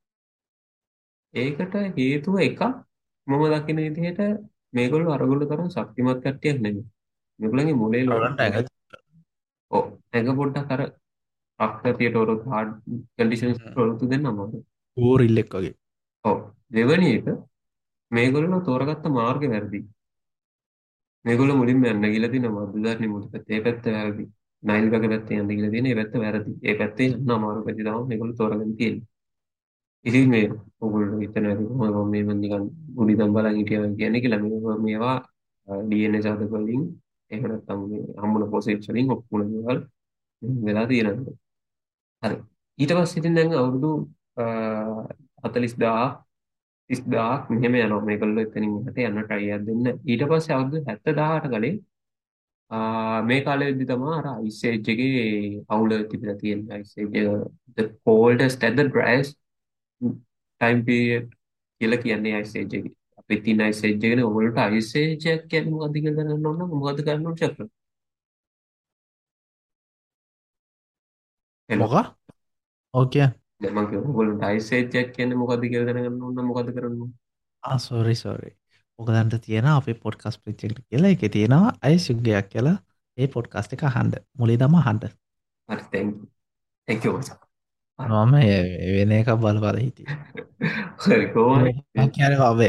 ඒකට හේතුව එකක් මම දකින විදිහට මේගොල්ලෝ අරගොල්ලෝ තරම් ශක්තිමත් කට්ටියක් නෙමෙයි. මේගොල්ලන්ගේ මොලේ ලොකු. ඒගොල්ලන්ට ඇඟ ඔව්. එක පොඩ්ඩක් අර ප්‍රകൃතියට වරොත් හાર્ඩ් කන්ඩිෂන්ස් වලට දෙන්න අමාරුයි. ගෝරිල්ලෙක් වගේ. ඔව්. දෙවෙනි එක මේගොල්ලෝ තෝරගත්ත මාර්ගය වැරදි. මේගොල්ලෝ මුලින්ම යන්න ගිහලා තිනවා මදුදාරණි මුල පැත්තේ. ඒ පැත්ත වැරදි. නයිල් ගඟ පැත්තේ යන්න ගිහලා තියෙන ඒ පැත්ත වැරදි. ඒ පැත්තේ යන්න අමාරු පැති තමයි මේගොල්ලෝ තෝරගෙන තියෙන්නේ. ඉතින් මේ ඔයගොල්ලෝ හිතන ඇති කොහොමද මේ මන් නිකන් ගුඩිදම් බලන් හිටියා කියන්නේ කියලා මේ මේවා ඩී එන් ඒ සාධක වලින් එහෙම නැත්නම් මේ හම්බුන පොසෙට්ස් වලින් ඔක්කොම දේවල් වෙලා තියෙනවා. හරි. ඊට පස්සේ ඉතින් දැන් අවුරුදු හතළිස් දාහක් තිස් දාහක් මෙහෙම යනවා මේගොල්ලෝ එතනින් එහාට යන්න try එකක් දෙන්න. ඊට පස්සේ අවුරුදු හැත්තෑ දාහට කලින් ආ මේ කාලෙදි තමයි අර ice age එකේ අවුල තිබිලා තියෙන්නේ. ice age එක the coldest and the driest time period කියලා කියන්නේ ice age එකේ. අපි තියෙන ice age එකනේ ඔයගොල්ලෝට ice age එක කියන්නේ මොකද්ද කියලා දැනගන්න ඕන නම් මොකද්ද කරන්න ඕන චක්‍ර? හෙලෝ. මොකක්? ඔව් කියන්න. දැන් මම කිව්වා ඔයගොල්ලෝට ice age එක කියන්නේ මොකද්ද කියලා දැනගන්න ඕන නම් මොකද්ද කරන්න ඕන? ආ සෝරි සෝරි. ඔයගලන්ට තියෙනවා අපේ පොඩ්කාස්ට් පේජ් එකට කියලා. ඒකේ තියෙනවා අයිස් යුගයක් කියලා. ඒ පොඩ්කාස්ට් එක අහන්න. මුලින් තමයි අහන්න. හරි thank you. thank you මචං. මම ඒ වෙන එකක් බල බල හිටියේ. හරි කොහොමද? මම කියන්නේ ඔබේ.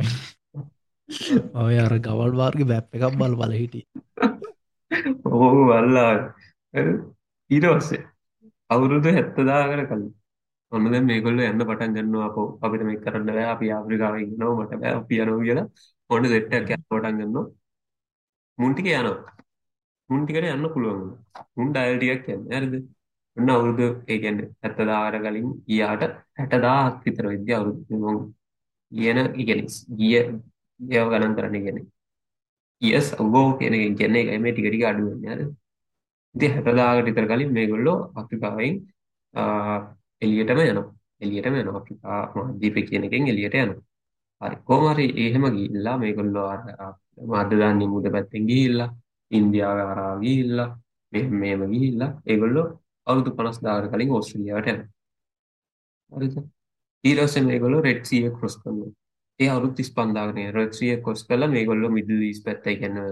ඔය අර ගවල් මාර්ගේ මැප් එකක් බල බල හිටියේ. ඕක බලලා හරි. ඊට පස්සේ අවුරුදු හැත්තෑ දාහකට කලින් ඔන්න දැන් මේගොල්ලෝ යන්න පටන් ගන්නවා අපෝ අපිට මේක කරන්න බෑ අපි ආෆ්‍රිකාවේ ඉන්නවා මට බෑ අපි යනවා කියලා ඔන්න සෙට් එකක් යන්න පටන් ගන්නවා මුන් ටික යනවා මුන් ටිකට යන්න පුළුවන් වුණා මුන් ඩයල් ටිකක් යන්නේ හරිද ඔන්න අවුරුදු ඒ කියන්නේ හැත්තෑ දාහකට කලින් ගියාට හැට දාහක් විතර වෙද්දී අවුරුදු මම කියන ඒ කියන්නේ ගිය ඒව ගණන් කරන්නේ කියන්නේ years ago කියන එක කියන්නේ ඒකයි මේ ටික ටික අඩු වෙන්නේ හරිද ඉතින් හැට දාහකට විතර කලින් මේගොල්ලෝ අප්‍රිකාවෙන් එළියටම යනවා. එළියටම යනවා. අප්‍රිකා මහද්වීපය කියන එකෙන් එළියට යනවා. හරි. කොහොම හරි එහෙම ගිහිල්ලා මේගොල්ලෝ අර මහද්දාන්නේ මුද පැත්තෙන් ගිහිල්ලා ඉන්දියාව හරහා ගිහිල්ලා මෙහෙම මෙහෙම ගිහිල්ලා ඒගොල්ලෝ අවුරුදු පනස් දාහකට කලින් ඕස්ට්‍රේලියාවට යනවා. හරිද? ඊට පස්සේ මේගොල්ලෝ රෙඩ් සී එක ක්‍රොස් කරනවා. ඒ අවුරුදු තිස් පන්දාහකට නේ රෙඩ් සී එක ක්‍රොස් කරලා මේගොල්ලෝ මිඩල් ඊස්ට් පැත්තයි කියන්නේ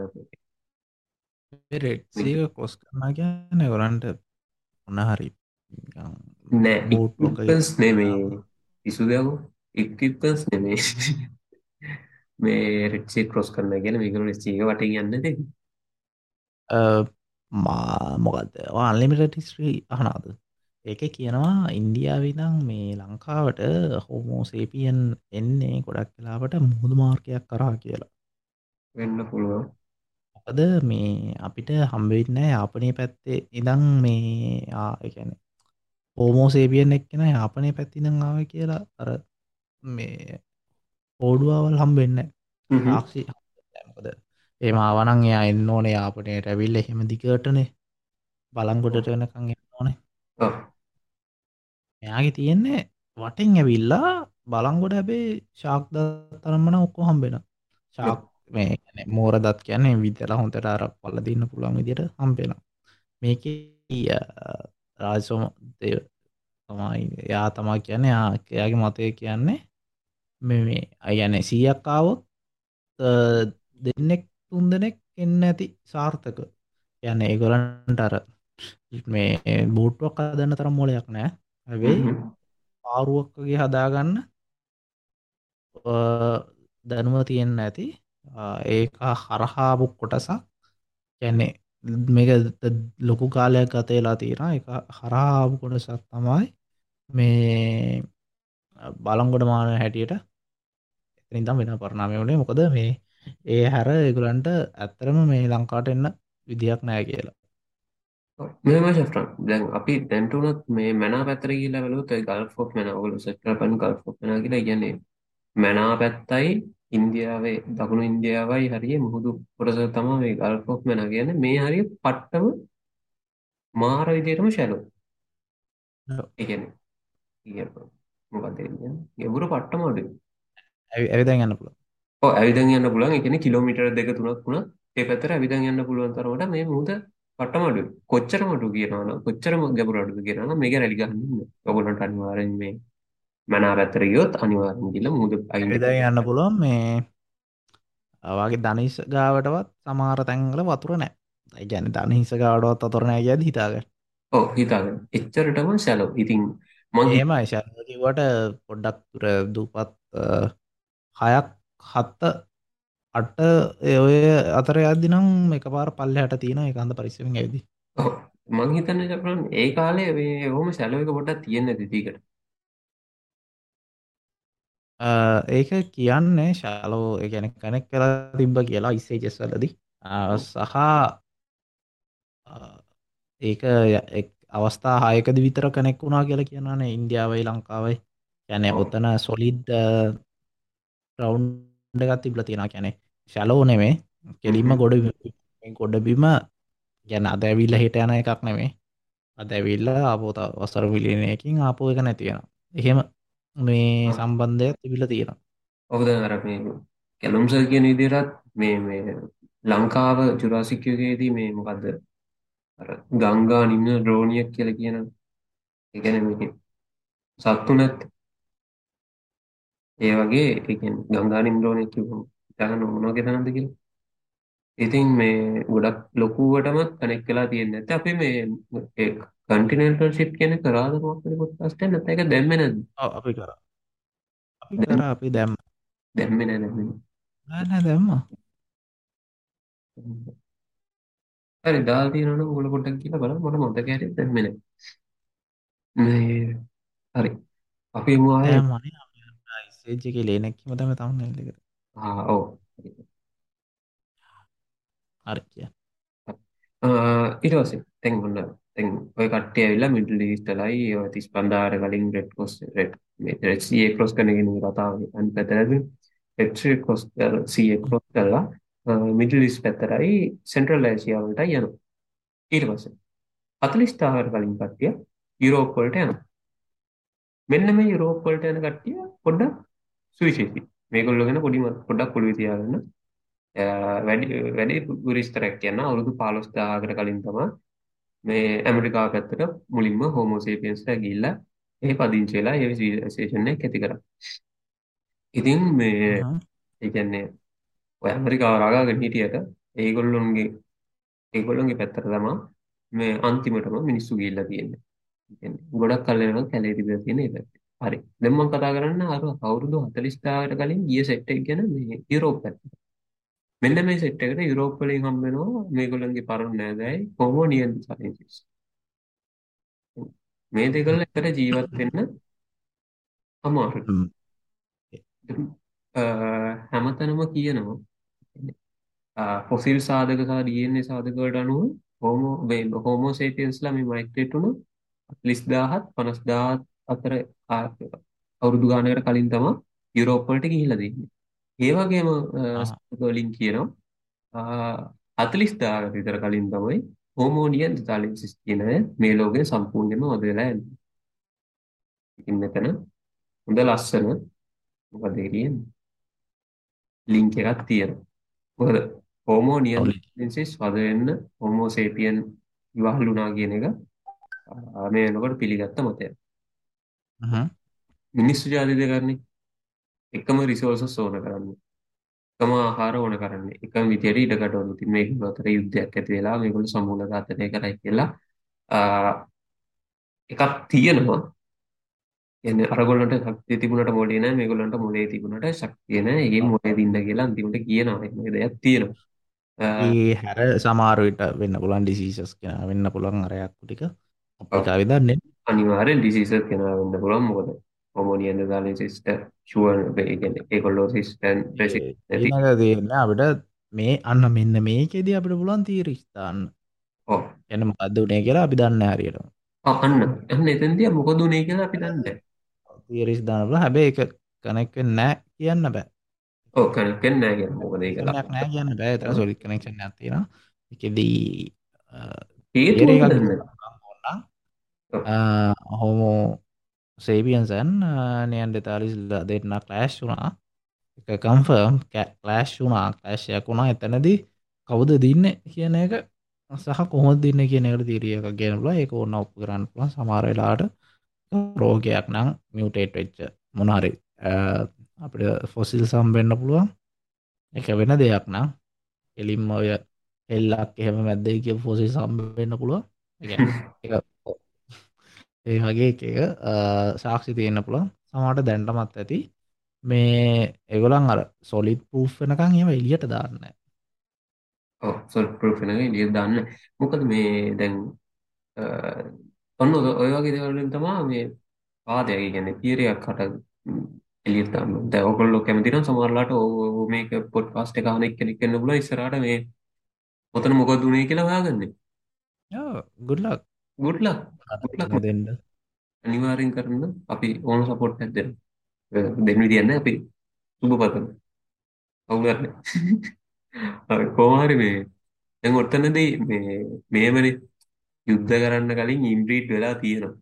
රෙඩ් සී එක ක්‍රොස් කරනවා කියන්නේ ඒගොල්ලන්ට මොන හරි නිකන් නෑ බෝට් වක ඉක්විප්මන්ට්ස් නෙමේ පිසු දෙයක්ෝ ඉක්විප්මන්ට්ස් නෙමේ මේ රෙඩ් සී ක්‍රොස් කරනවා කියන්නේ මේගොල්ලෝ රෙඩ් සී එක වටේ යන්නේ නැතේ මා මොකක්ද අන්ලිමිටඩ් හිස්ටරි අහනවාද? ඒකේ කියනවා ඉන්දියාවේ ඉඳන් මේ ලංකාවට හෝමෝ සේපියන් එන්නේ ගොඩක් වෙලාවට මුහුදු මාර්ගයක් කරා කියලා. වෙන්න පුළුවන්. මොකද මේ අපිට හම්බ වෙන්නේ නැහැ යාපනයේ පැත්තේ ඉඳන් මේ ආ ඒ කියන්නේ හෝමෝ සේපියන් එක්කෙනා යාපනයේ පැත්තේ ඉඳන් ආවා කියලා අර මේ ඕඩුවවල් හම්බ වෙන්නේ නැහැ. සාක්ෂි මොකද එහෙම ආවනම් එයා එන්න ඕනේ යාපනයට ඇවිල්ලා එහෙම දිගටනේ බලංගොඩට වෙනකන් එන්න ඕනේ. ඔව්. මෙයාගේ තියෙන්නේ වටෙන් ඇවිල්ලා බලංගොඩ හැබැයි ශාක් දත් තරම්ම නම් ඔක්කොම හම්බ වෙනවා. ශාක් මේ කියන්නේ මෝර දත් කියන්නේ විදලා හොඳට අර පල්ල දෙන්න පුළුවන් විදිහට හම්බ වෙනවා. මේකේ රාජසෝම දේව තමයි එයා තමයි කියන්නේ එයාගේ මතය කියන්නේ මේ මේ අය කියන්නේ සීයක් ආවොත් දෙන්නෙක් තුන් දෙනෙක් එන්න ඇති සාර්ථක. කියන්නේ ඒගොල්ලන්ට අර මේ බෝට්ටුවක් හදන්න තරම් මොලයක් නැහැ. හැබැයි පාරුවක් වගේ හදාගන්න දැනුම තියෙන්න ඇති. ඒක හරහාපු කොටසක් කියන්නේ මේක ලොකු කාලයක් ගත වෙලා තියෙනවා. ඒක හරහාපු කොටසක් තමයි මේ බලංගොඩ මාන හැටියට එතනින් තමයි වෙන පරිණාමය වුණේ. මොකද මේ ඒ හැර ඒගොල්ලන්ට ඇත්තරම මේ ලංකාවට එන්න විදියක් නැහැ කියලා. මෙහෙම ෂෙෆ්ටන් දැන් අපි දැන්ට උනත් මේ මැනා පැත්තට ගිහිල්ලා බලුවොත් ඒ ගල්ෆ් ඔෆ් මැනා ඔයගොල්ලෝ සෙට් කරපන් ගල්ෆ් ඔෆ් මැනා කියලා කියන්නේ මැනා පැත්තයි ඉන්දියාවේ දකුණු ඉන්දියාවයි හරිය මුහුදු කොටස තමයි මේ ගල්ෆ් ඔෆ් මැනා කියන්නේ මේ හරිය පට්ටම මාර විදියටම ෂැලෝ. ඔව්. ඒ කියන්නේ ඊය- මොකක්ද ඒ කියන්නේ? ගැඹුර පට්ටම අඩුයි. ඇවි ඇවිදන් යන්න පුළුවන්. ඔව් ඇවිදන් යන්න පුළුවන්. ඒ කියන්නේ කිලෝමීටර් දෙක තුනක් වුණත් ඒ පැත්තට ඇවිදන් යන්න පුළුවන් තරමට මේ මුහුද පට්ටම අඩුයි. කොච්චරම අඩු කියනවා නම් කොච්චරම ගැඹුරු අඩුද කියනවා නම් මේක රැලි ගහන්න ඉන්න. ඔයගොල්ලන්ට අනිවාර්යෙන් මේ මනාව පැත්තට ගියොත් අනිවාර්යෙන් ගිහලා මුහුද අයින් ඇවිදන් යන්න පුළුවන් මේ වගේ ධනිස් ගාවටවත් සමහර තැන්වල වතුර නැහැ. ඒ කියන්නේ ධනිස් ගාවටවත් වතුර නැහැ කියද්දි හිතාගන්න. ඔව් හිතාගන්න. එච්චරටම shallow. ඉතින් මං හිත එහෙමයි ෂැලෝ කිව්වට පොඩ්ඩක් දුර දූපත් අ, හයක් හත අට ඒ ඔය අතර යද්දි නම් එකපාර පල්ලෙහාට තියෙනවා ඒක හන්ද පරිස්සමෙන් ඇවිදි. ඔව් මං හිතන්නේ ජප්‍රන් ඒ කාලේ මේ ඔහොම shallow එක පොඩ්ඩක් තියෙන්නේ නැති දිගට. අ, ඒක කියන්නේ ෂැලෝ ඒ කියන්නේ කනෙක්ට් කරලා තිබ්බ කියලා ice ages වලදී. අ, ඔව් සහ අ, ඒක ය- එක් අවස්ථා හයකදී විතර කනෙක්ට් වුණා කියලා කියනවානේ ඉන්දියාවයි ලංකාවයි. කියන්නේ ඔව් ඔතන සොලිඩ් ග්‍රවුන්ඩ් එකක් තිබිලා තියෙනවා. කියන්නේ ෂැලෝ නෙමෙයි. හ්ම් කෙලින්ම හ්ම්. ගොඩ බිම- ගොඩ බිම කියන්නේ අද ඇවිල්ලා හෙට යන එකක් නෙමෙයි. අද ඇවිල්ලා ආපහු තව වසර මිලියනයකින් ආපහු එක නැති වෙනවා. එහෙම මේ ඔව් සම්බන්ධයක් තිබිලා තියෙනවා. ඔව් දැන් අර මේ කැලුම් සර් කියන විදිහටත් මේ මේ ලංකාව ජුරාසික් යුගයේදී මේ මොකද්ද අර ගංගා නිම්න ද්‍රෝණියක් කියලා කියන ඒ කියන්නේ මේ සත්තු නැත් ඒ වගේ ඒ කියන්නේ ගංගා නිම්න ද්‍රෝණියක් කියවම හිතාගන්න මොන වගේ තැනක්ද කියලා. ඉතින් මේ ගොඩක් ලොකුවටම කනෙක්ට් වෙලා තියෙන්නේ නැත්නම් අපි මේ ඒ කන්ටිනෙන්ටල් ෂිප් කියන කරාද මොකක්ද පොඩ්කාස්ට් එක නැත්නම් ඒක දැම්මේ නැද්ද? ඔව් අපි කරා. අපි දැම් කරා අපි දැම්ම. දැම්මේ නැහැ දැම්මේ නෑ නෑ දැම්මා. නැහැ. හරි දාලා තියෙනවා නම් ඔයගොල්ලෝ පොඩ්ඩක් කියලා බලන්න මට මතක හැටියට දැම්මේ නැහැ. මේ හරි අපි මු ආයේ දැම්මා නේ. අපි ඉසේජ් එකේ ලේනක්කම තමයි thumbnail එකට. ආ ඔව් හරි කියන්න. අ, ඊට පස්සේ දැන් ඔන්න දැන් ඔය කට්ටිය ඇවිල්ලා මිඩල් ඊස්ට්ලයි ඔය තිස් පන්දාහට කලින් රෙඩ් ක්‍රොස් රෙඩ් මේ රෙඩ් සී ඒ ක්‍රොස් කරන කෙනෙක් කතාව අනිත් පැත්තට රෙඩ් සී ක්‍රොස් සී ඒ ක්‍රොස් කරලා මිඩල් ඊස්ට් පැත්තටයි සෙන්ට්‍රල් ආසියාව වලටයි යනවා. ඊට පස්සේ හතළිස්දාහකට කලින් කට්ටිය යුරෝප් වලට යනවා. මෙන්න මේ යුරෝප් වලට යන කට්ටිය පොඩ්ඩක් සුවිශේෂී. මේගොල්ලෝ ගැන පොඩි මත- පොඩ්ඩක් ඔළුවේ තියාගන්න. අ, වැඩි වැඩි විස්තරයක් කියන්න අවුරුදු පහළොස්දාහකට කලින් තමයි මේ ඇමරිකාව පැත්තට මුලින්ම හෝමෝසේපියන්ස්ලා ගිහිල්ලා ඒ පදිංචි වෙලා ඒ සිවිලයිසේෂන් එක ඇති කරා. ඉතින් මේ හ්ම්. ඒ කියන්නේ ඔය ඇමරිකාව රගාගෙන හිටියට ඒගොල්ලොන්ගේ ඒගොල්ලොන්ගේ පැත්තට තමයි මේ අන්තිමටම මිනිස්සු ගිහිල්ලා තියෙන්නේ. ඒ කියන්නේ ගොඩක් කල් වෙනකන් කැලේ තිබිලා තියෙන ඒ පැත්තේ. හරි. දැන් මම කතා කරන්න අර අවුරුදු හතළිස්දාහකට කලින් ගිය සෙට් එක ගැන මේ යුරෝප් පැත්තට. මෙන්න මේ සෙට් එකට යුරෝප් වලින් හම්බ වෙනවා මේගොල්ලන්ගේ පරණ නෑදෑයි හෝමෝ නියන්ඩර්තලයින්සිස්. මේ දෙකල එකට ජීවත් වෙන්න අමාරුයි. හ්ම්. ඉතින්, අ, හැමතැනම කියනවා ෆොසිල් සාධක සහ ඩී එන් ඒ සාධක වලට අනුව හෝමෝ මේ හෝමෝ සේපියන්ස්ලා මේ මයිග්‍රේට් වුණු හතළිස්දාහත් පනස්දාහත් අතර ආ- අවුරුදු ගානකට කලින් තමයි යුරෝප් වලට ගිහිල්ලා තියෙන්නේ. ඒ වගේම අ, ආ. සාධක වලින් කියනවා හතළිස්දාහකට විතර කලින් තමයි හෝමෝ නියන්ඩර්තලයින්සිස් කියන අය මේ ලෝකේ සම්පූර්ණයෙන්ම වද වෙලා යන්නේ. ඉතින් මෙතන හොඳ ලස්සන මොකද ඒ කියන්නේ ලින්ක් එකක් තියෙනවා. මොකද හෝමෝ ඔව්. නියන්ඩර්තලයින්සිස් වද වෙන්න හෝමෝ සේපියන් ඉවහල් වුණා කියන එක අ, මේ වෙනකොට පිළිගත්ත මතයක්. හ්ම්. මිනිස්සු ජාති දෙකන්නේ එකම රිසෝර්සස් ඕන කරන්නේ. එකම ආහාර ඕන කරන්නේ. එකම විදියට ඉඩකඩ ඕන. ඉතින් මේගොල්ලෝ අතර යුද්ධයක් ඇති වෙලා මේගොල්ලෝ සමූල ඝාතනය කරයි කියලා අ, එකක් තියෙනවා. කියන්නේ අරගොල්ලන්ට ශක්තිය තිබුණට මොලේ නැහැ මේගොල්ලන්ට මොලේ තිබුණට ශක්තිය නැහැ. ඒකෙන් මොලේ දින්න කියලා අන්තිමට කියනවා. මේ දෙයක් තියෙනවා. අ, ඒ හැර සමහර විට වෙන්න පුළුවන් ඩිසීසස් කියන වෙන්න පුළුවන් අරයක් ටික ඔව්. අපිට අවිදන්නේ. අනිවාර්යෙන් ඩිසීසස් කෙනා වෙන්න පුළුවන්. මොකද හෝමෝනියන් දාලින් සිස්ටර් ෂුවර් ඒ කියන්නේ ඒගොල්ලෝ සිස්ටර් රෙසිස්ටන්ට් නැති. ඊළඟ තියෙන්නේ අපිට මේ අන්න මෙන්න මේකෙදී අපිට පුළුවන් තීරිස් දාන්න. ඔව්. කියන්නේ මොකද්ද උනේ කියලා අපි දන්නේ නැහැ හරියටම. ආ, අන්න අන්න එතෙන්දී මොකද උනේ කියලා අපි දන්නේ නැහැ. තීරිස් දාන්න පුළුවන්. හැබැයි ඒක කනෙක්ට් වෙන්නේ නැහැ කියන්න බෑ. ඔව් කනෙක්ට් වෙන්නේ නැහැ කියන්නේ මොකද ඒක කනෙක්ෂන් එකක් නැහැ කියන්න බෑ. ඒතර සොලිඩ් කනෙක්ෂන් එකක් තියෙනවා. ඒකෙදී හේතුව තියරි එකක් දන්නේ නැහැ. ඔව්. හෝමෝ සේපියන්සන් නියන්ඩෙතාලිස්ලා දෙන්න ක්ලෑශ් වුණා එක කම්ෆර්ම් ක්ලෑශ් වුණා ක්ලෑශයක් වුණා එතනදී කවුද දින්න කියන එක සහ කොහොම දින්න කියන එකට තීරියක ගෙනලා ඒක ඕන්න ඔප්පු කරන්න පුළුවන් සමහර වෙලාවට රෝගයක් නම් මියුටේට් වෙච්ච මොනහරි අපිට ෆොසිල් සම්බෙන්න්න පුළුවන් එක වෙන දෙයක් නම් එලින්ම ඔය එල්ලක් එහෙම මැද්දයි කිය ෆොසිල් සම්බෙන්න්න පුළුවන් එක ඒ වගේ එක සාක්ෂි තියෙන්න්න පුළුවන් සමට දැන්ටමත් ඇති මේ එගොලන් අර සොලිත් පූ් වෙනකං එම එලියට දාන්න ඔව් සොල් ප්‍රූෆ් එක එළියට දාන්න. මොකද මේ දැන් අ, ඔන්න ඔය ඔය වගේ දේවල් වලින් තමයි මේ වාදයක් ඒ කියන්නේ තියරියක් කට එළියට දාන්න. දැන් ඔයගොල්ලෝ කැමති නම් සමහරලාට ඕ මේක පොඩ්කාස්ට් එක අහන එක්කෙනෙක් වෙන්න පුළුවන් ඉස්සරහට මේ ඔතන මොකද උනේ කියලා හොයාගන්න. Good luck good luck. good luck. දෙන්න අනිවාර්යෙන් කරන්න අපි ඕන සපෝට් එකක් දෙන්න. දෙන්න විදියක් නැහැ අපි සුබ පතමු. කවුරුත් නැහැ. කොහොම හරි මේ දැන් ඔතනදී මේ මේමනේ යුද්ධ කරන්න කලින් ඉන්බ්‍රීඩ් වෙලා තියෙනවා.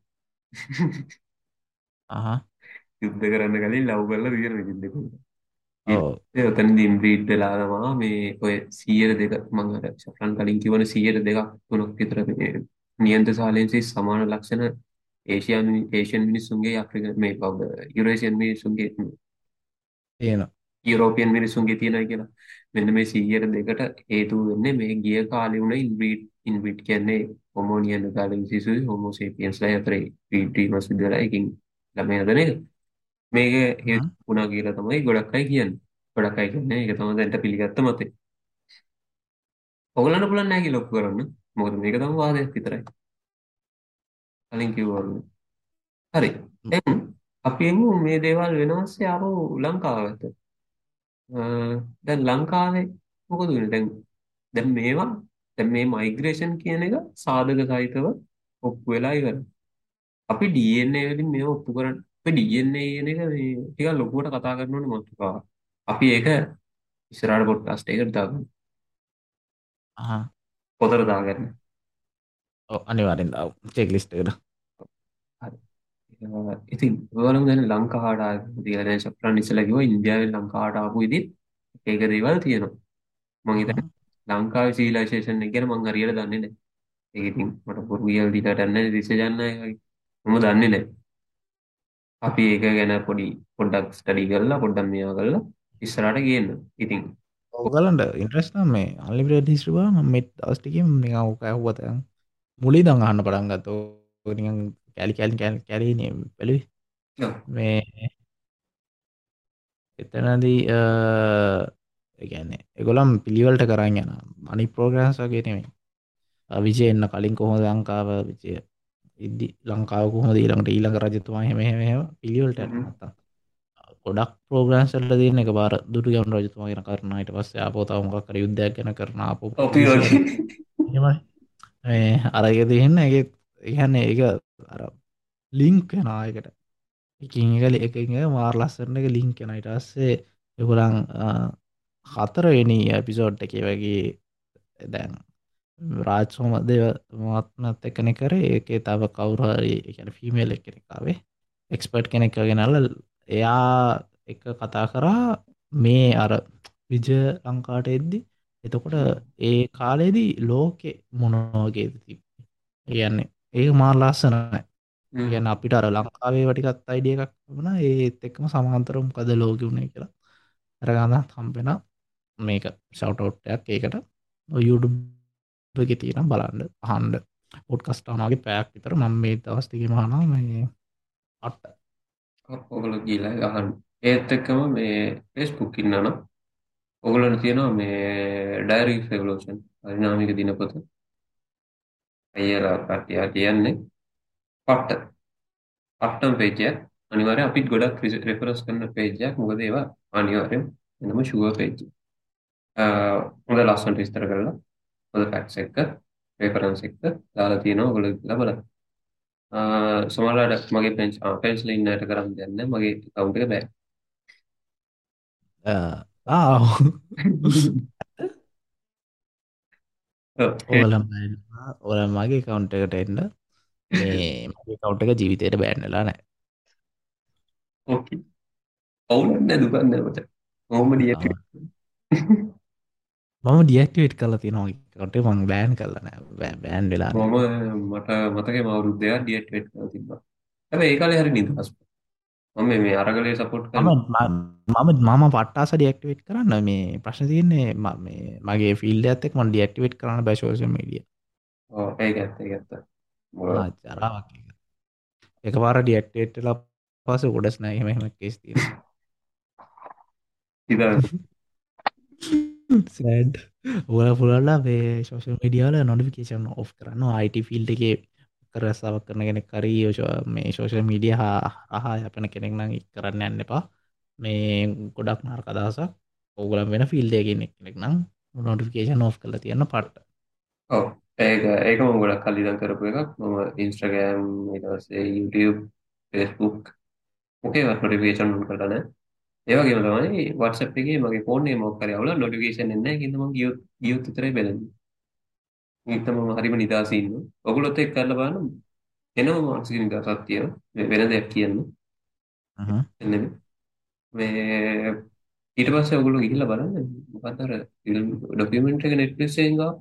අහ යුද්ධ කරන්න කලින් ලව් කරලා තියෙනවා යුද්ධෙකුට. ඔව් ඒ ඔතනදී ඉන්බ්‍රීඩ් වෙලා තමයි මේ ඔය සියයට දෙක මම අර සෆ්රන් කලින් කිව්වනේ සියයට දෙකක් තුනක් විතර මේ නියන්ත සාලෙන්සි සමාන ලක්ෂණ ඒෂියන් ඒෂියන් මිනිස්සුන්ගේ අප්‍රිකන් මේ බව යුරේෂියන් මිනිස්සුන්ගේ තියෙනවා යුරෝපියන් මිනිස්සුන්ගේ තියෙනවා කියලා. මෙන්න මේ සියයට දෙකට හේතුව වෙන්නේ මේ ගිය කාලේ වුණ ඉන්බ්‍රීඩ් ඉන්බ්‍රීඩ් කියන්නේ හොමෝනියන් ගාලින් සිසුයි හෝමෝසේපියන්ස්ලා අතරේ බ්‍රීඩ් වීම සිදු වෙලා එකකින් ළමයි හදන එක. මේක හේතු වුණා කියලා තමයි ගොඩක් අය කියන්නේ. ගොඩක් අය කියන්නේ ඒක තමයි දැන්ට පිළිගත්ත මතය. ඔයගලන්ට පුළුවන් නැහැ කියලා ඔප්පු කරන්න. මොකද මේක තමයි වාදයක් විතරයි. කලින් කිව්වා වගේ. හරි. දැන් අපි එමු මේ දේවල් වෙනස්සේ ආපහු ලංකාවට. අ, දැන් ලංකාවේ මොකද වෙන්නේ? දැන් දැන් මේවා දැන් මේ මයිග්‍රේෂන් කියන එක සාධක සහිතව ඔප්පු වෙලා ඉවරයි. අපි ඩී එන් ඒ වලින් මේව ඔප්පු කරන්න. අපි ඩී එන් ඒ කියන එක මේ ටිකක් ලොකුවට කතා කරන්න ඕනේ මාතෘකාවක්. අපි ඒක ඉස්සරහට පොඩ්කාස්ට් එකකට දාගමු. අහ පොතට දාගන්න. ඔව් අනිවාර්යෙන් දාමු චෙක් ලිස්ට් එකට හරි. අ, ඉතින් ඔයාලම දැන් ලංකාවට ආවා කියලා දැන් සෆ්රන් ඉස්සලා කිව්වා ඉන්දියාවෙන් ලංකාවට ආපු ඉතින් ඒක දේවල් තියෙනවා. මම හිතන්නේ ලංකාවේ සිවිලයිසේෂන් එක ගැන මම හරියට දන්නේ නැහැ. ඒක ඉතින් මට පොඩි කියලා දීලා ගන්න රිසර්ච් යන්න මම දන්නේ නැහැ. අපි ඒක ගැන පොඩි පොඩ්ඩක් ස්ටඩි කරලා පොඩ්ඩක් මේවා කරලා ඉස්සරහට ගේන්න. ඉතින් ඔයගලන්ට ඉන්ට්‍රස්ට් නම් මේ අන්ලිමිටඩ් හිස්ටරි බලන්න මම මේ දවස් ටිකේ නිකන් ඔක ඇහුවා දැන් මුලින් ඉඳන් අහන්න පටන් ගත්තා. ඔය නිකන් කැලි කැලි කැලි කැලි නේ බැලුවේ ඔව්. මේ එතනදී අ ඒ කියන්නේ ඒගොල්ලන් පිළිවෙලට කරන් යන අනිත් ප්‍රෝග්‍රෑම්ස් වගේ නෙමෙයි. විජය එන්න කලින් කොහොමද ලංකාව විජය ඉද්දි ලංකාව කොහොමද ඊළඟට ඊළඟ රජතුමා එහෙම එහෙම එහෙම පිළිවෙලට යනවා නැත්තම් ගොඩක් ප්‍රෝග්‍රෑම්ස් වලට තියෙන එක බාර දුටුගැමුණු රජතුමා ගැන කරනවා ඊට පස්සේ ආපහු තව මොකක් හරි යුද්ධයක් ගැන කරන ආපහු අපි වගේ. එහෙමයි මේ අර එක තියෙන එක ඒ කියන්නේ ඒක අර ලින්ක් වෙනවා ඒකට එකින් එක එකකින් එක මාර ලස්සනට එක ලින්ක් වෙනවා ඊට පස්සේ ඒගොල්ලන් හතරවෙනි එපිසෝඩ් එකේ වගේ දැන් රාජ් සෝමදේව මහත්මයාත් එක්කනේ කරේ ඒකේ තව කවුරු හරි ඒ කියන්නේ ෆීමේල් එක්කෙනෙක් ආවේ එක්ස්පර්ට් කෙනෙක් ගෙනල්ලා එයා එක කතා කරා මේ අර විජය ලංකාවට එද්දි එතකොට ඒ කාලේදී ලෝකෙ මොන වගේද තිබ්බේ ඒ කියන්නේ ඒක මාර ලස්සනයි ඒ කියන්නේ අපිට අර ලංකාවේ වටිකත් අයිඩියා එකක් වුණා ඒත් එක්කම සමාන්තරව මොකද ලෝකෙ උනේ කියලා අර ගන්නත් හම්බෙනා මේක ෂවුට් අවුට් එකක් ඒකට YouTube එකේ තියෙනවා බලන්න අහන්න පොඩ්කාස්ට් අහනවා පැයක් විතර මම මේ දවස් ටිකේම අහනවා මේ අට ඔයගොල්ලෝ ගිහලා අහන්න. ඒත් එක්කම මේ Facebook ඉන්නවා නම් ඔයගොල්ලන්ට තියෙනවා මේ ඩයරි රෙවලූෂන් පරිණාමික දිනපොත. අයියලා කට්ටිය කියන්නේ පට්ට. පට්ටම් පේජ් එක අනිවාර්යෙන් අපිත් ගොඩක් රෙෆරන්ස් කරන පේජ් එකක්. මොකද ඒවා අනිවාර්යෙන් එනම ෂුවර් පේජ්. අ හොඳ ලස්සනට විස්තර කරලා හොඳ ෆැක්ට්ස් එක්ක රෙෆරන්ස් එක්ක දාලා තියෙනවා ඔයගොල්ලෝ ඉතලා බලන්න. අ සමහරවිට මගේ ෆ්‍රෙන්ඩ්ස් ආ ෆ්‍රෙන්ඩ්ස් ලින්ක් එකට කරන් දෙන්න මගේ account එක බෑ. ආ ඔව්. ඕලම් ඕලම් මගේ account එකට එන්න මේ මගේ කවුන්ට් එක ජීවිතේට බෑන් වෙලා නැහැ. ඕකේ. අවුලක් නෑ දුකක් නෑ මචං. කොහොම ඩිඇක්ටිවේට් මම ඩිඇක්ටිවේට් කරලා තියෙනවා මගේ account එක මම බෑන් කරලා නැහැ. බෑන් වෙලා මම නැහැ. මට මතකයි මම අවුරුදු දෙකක් ඩිඇක්ටිවේට් කරලා තිබ්බා. හැබැයි ඒ කාලේ හරි නිදහස්. මම මේ මේ අරගලේ සපෝට් කරන මම මම මම පට්ටාස ඩිඇක්ටිවේට් කරන්න මේ ප්‍රශ්න තියෙන්නේ ම- මේ මගේ ෆීල්ඩ් එකත් එක්ක මම ඩිඇක්ටිවේට් කරන්න බෑ සෝෂල් මීඩියා. ඔව් ඒක ඇත්ත ඒක ඇත්ත. මොකද ආ ජරාවක් ඒක. එකපාර ඩිඇක්ටිවේට් වෙලා පස්සේ ගොඩස් නැහැ එහෙම එහෙම කේස් තියෙනවා. ඉතින් සෑඩ්. ඔයාලා පුළුවන්ලා මේ සෝෂල් මීඩියා වල නොටිෆිකේෂන් ඔෆ් කරන්න. අයිටි ෆීල්ඩ් එකේ කරස්සාවක් කරන කෙනෙක් හරි යෝෂ- මේ සෝෂල් මීඩියා හරහා යපන කෙනෙක් නම් ඒක කරන්න යන්න එපා. මේ ගොඩක් නරක අදහසක්. ඕගොල්ලන් වෙන ෆීල්ඩ් එකේ ඉන්න කෙනෙක් නම් නොටිෆිකේෂන් ඔෆ් කරලා තියන්න පට්ට. ඔව් ඒක ඒක මම ගොඩක් කල් ඉඳන් කරපු එකක්. මම Instagram ඊට පස්සේ YouTube Facebook මොකේවත් නොටිෆිකේෂන් ඔන් කරලා නැහැ. ඒ වගේම තමයි WhatsApp එකේ මගේ ෆෝන් එකේ මොකක් හරි අවුල නොටිෆිකේෂන් එන්නේ නැහැ. ඒකින්ද මම ගියොත් ගියොත් විතරයි බලන්නේ. ඒක තමයි මම හරිම නිදාසේ ඉන්නවා. ඔයගොල්ලොත් එක්ක කරලා බලන්න එනම මානසික නිදහසක් තියෙනවා. මේ වෙන දෙයක් කියන්නේ. හ්ම්. එන්නේ මේ ඊට පස්සේ ඔයගොල්ලෝ ගිහිල්ලා බලන්න මොකක්ද අර ෆිල්ම් ඩොකියුමන්ටරි එක Netflix එකෙන් ගාව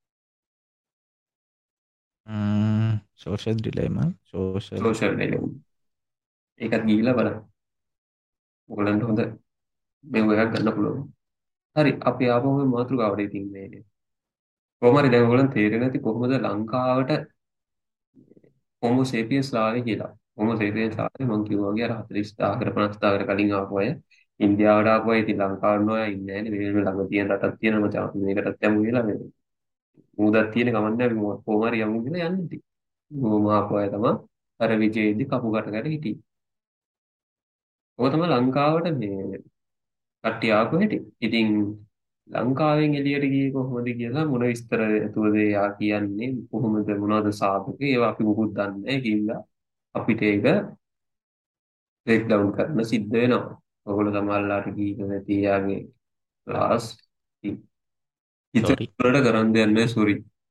ම්ම් social dilemma social social dilemma. ඒකත් ගිහිල්ලා බලන්න. ඔයගොල්ලන්ට හොඳ මෙව එකක් ගන්න පුළුවන්. හරි අපි ආපහු මේ මාතෘකාවට ඉතින් මේ කොහොම හරි දැන් ඔයගොල්ලන් තේරෙන්නේ නැති කොහොමද ලංකාවට හෝමෝ සේපියන්ස් ආවේ කියලා. හෝමෝ සේපියන්ස් ආවේ මම කිව්වා වගේ අර හතළිස් දාහකට පනස් දාහකට කලින් ආපු අය ඉන්දියාවට ආපු අය ඉතින් ලංකාවට නෝ අය ඉන්නේ නැහැ නේ. මේ ළඟ තියෙන රටක් තියෙනවා මචං අපි මේකටත් යමු කියලා මේ මූදක් තියෙන කමන්නේ අපි මො- කොහොම හරි යමු කියලා යන්නේ ඉතින්. ඕම ආපු අය තමයි අර විජේදි කපුකට කර හිටියේ. ඔය තමයි ලංකාවට මේ කට්ටිය ආපු හැටි. ඉතින් ලංකාවෙන් එළියට ගියේ කොහොමද කියලා මොන විස්තර ඇතුවද යා කියන්නේ කොහොමද මොනවද සාධක ඒවා අපි මුකුත් දන්නේ නැහැ කියලා අපිට ඒක බ්‍රේක් ඩවුන් කරන්න සිද්ධ වෙනවා. ඔයගොල්ලෝ සමහරලාට ගිහින් නැති යාගේ ක්ලාස් ඉතින් සෝරි. වලට කරන් දෙන්නේ සෝරි.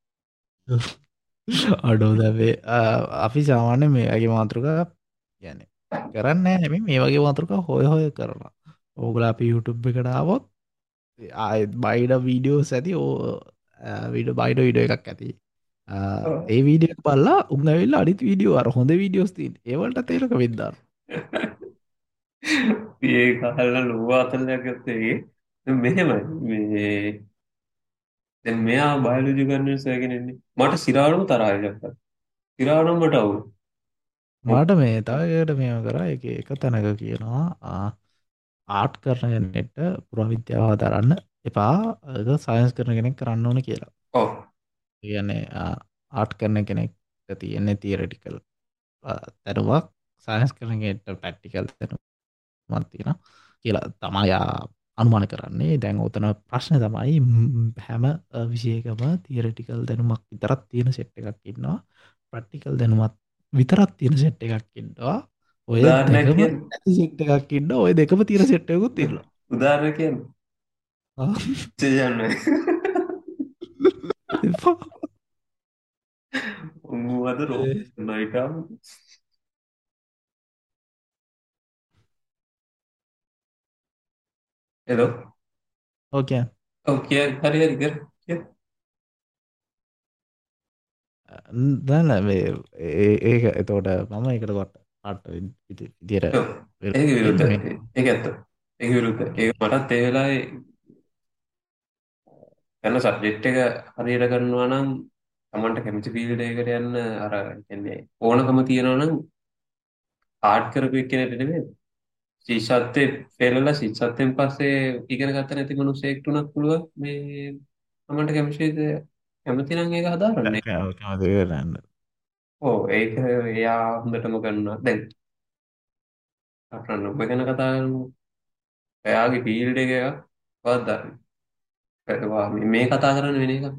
අඩෝ දැවේ අපි සාමාන්‍ය මේ වගේ මාතෘකා කියන්නේ කරන්නේ නැහැ නෙමෙයි මේ වගේ මාතෘකා හොය හොය කරනවා. ඕගොල්ලෝ අපි YouTube එකට ආවොත් ආයෙත් බයිඩ වීඩියෝස් ඇති ඕ විඩ බයිඩ විඩියෝ එකක් ඇති. ආ, ඒ වීඩියෝ එක බලලා උන් ඇවිල්ලා අනිත් වීඩියෝ අර හොඳ වීඩියෝස් තියෙන ඒවලට තේරක වෙද්දාන. ඒ කහල්ලා ලෝවා අතල්ලයක් ගත්තේ මෙහෙමයි මේ දැන් මෙයා බයොලොජි ගන්න සෑගෙන ඉන්නේ. මට සිරාවටම තරහා ගත්තා. සිරාවටම මට අවුල්. මට මේ තවකට මේම කරා එක එක තැනක කියනවා ආට් කරන කෙනෙක්ට පුරාවිද්‍යාව දරන්න එපා සයින්ස් කරන කෙනෙක් කරන්න ඕන කියලා. ඔව්. කියන්නේ ආට් කරන කෙනෙක් තියෙන්නේ තියරටිකල් දැනුවක් සයින්ස් කරන කෙනෙක්ට ප්‍රැක්ටිකල් දැනුමක් තියෙනවා කියලා තමයි යා අනුමාන කරන්නේ. දැන් උතන ප්‍රශ්නේ තමයි ම්, හැම අ, විෂයකම තියරටිකල් දැනුමක් විතරක් තියෙන සෙට් එකක් ඉන්නවා. ප්‍රැක්ටිකල් දැනුමක් විතරක් තියෙන සෙට් එකක් ඉන්නවා. ඔය උදාහරණයක් දෙකම කියන්න. නැති සෙට් එකක් ඉන්නවා. ඔය දෙකම තියෙන සෙට් එකකුත් තියෙනවා. උදාහරණයක් කියන්න. ආ, කියන්නේ. එපා. මොනවද රෝ ඒ, නයිටම්. හෙලෝ. ඕකේ. ඔව් කිය හරි හරි කර. කිය. දැන් මේ ඒ- ඒක එතකොට මම ඒකට කොට පාට විදියට ඔව්. ඒක වෙන්නේ විරුද්ධයි. මේ ඒක ඇත්ත. ඒක විරුද්ධයි. ඒක මටත් ඒ වෙලාවේ කරන සබ්ජෙක්ට් එක හරියට කරනවා නම් Tamanට කැමති ෆීල්ඩ් එකකට යන්න අර කියන්නේ ඕනකම තියනවා නම් ආර්ට් කරපු එක්කෙනෙක් නෙමෙයි. ශිෂ්‍යත්වයේ ෆේලලා ශිෂ්‍යත්වයෙන් පස්සේ ඉගෙන ගත්ත නැති මිනිස්සෙක්ට උනත් පුළුවන් මේ Tamanට කැමති කැමති නම් ඒක හදාරන්න. කැමති කරන්න. ඔව් ඒක එයා හොඳටම කරනවා. දැන් අපරන්න ඔබ ගැන කතා කරමු. එයාගේ ෆීල්ඩ් එක එකක්වත් දන්නේ. ඒවා මේ මේ කතා කරන්න වෙන එකක්.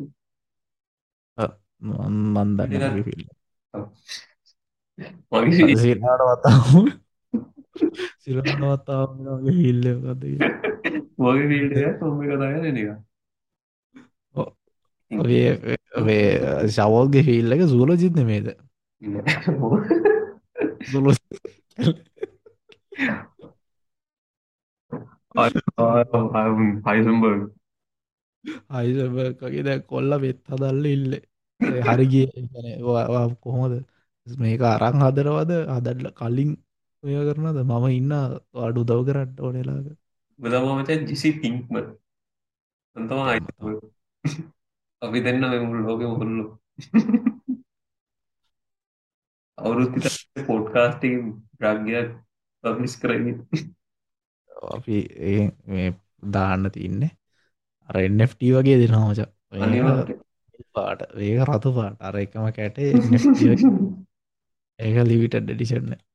මන් දන්න ඒක මගේ ෆිල්ම් ඔව්. මගේ සිරාට වතාව සිරාට වතාව මගේ හිල්ල කද මගේ ෆීල්ඩ් එක මම මේ කතා කරන එක. ශවෝල්ගේ ෆිල්ල එක සූලජිත් නෙමේද දොළොස් හයිසම්බර්ග්. හයිසබර්ග් වගේ දැන් කොල්ලා බෙත් හදන්න ඉල්ලේ. ඒ හරි ගියේ. ඒ කියන්නේ ඔයා ඔයා කොහොමද මේක අරන් හදනවද හදන්න කලින් ඔය කරනවද මම ඉන්න ඔයාට උදව් කරන්න ඕන වෙලාවක. ඔබ තමයි මචං ජෙසි පින්ක්මන්. මම තමයි යා මතම. හයිසම්බර්ග්. අපි දෙන්න මේ මුළු ලෝකෙම හොල්ලෝ. අවුරුදු විතර පොඩ්කාස්ට් එකකින් රාග්‍යයක් පබ්ලිෂ් කරගෙන. අපි ඒ මේ දාන්න තියන්නේ අර එන් එෆ් ටී වගේ දෙනවා මචං. මේක අනිවාර්යයෙන්. පාට ඒක රතු පාට අර එකම කැටේ එන් එෆ් ටී වගේ. ඒක ලිමිටඩ් එඩිෂන් එක.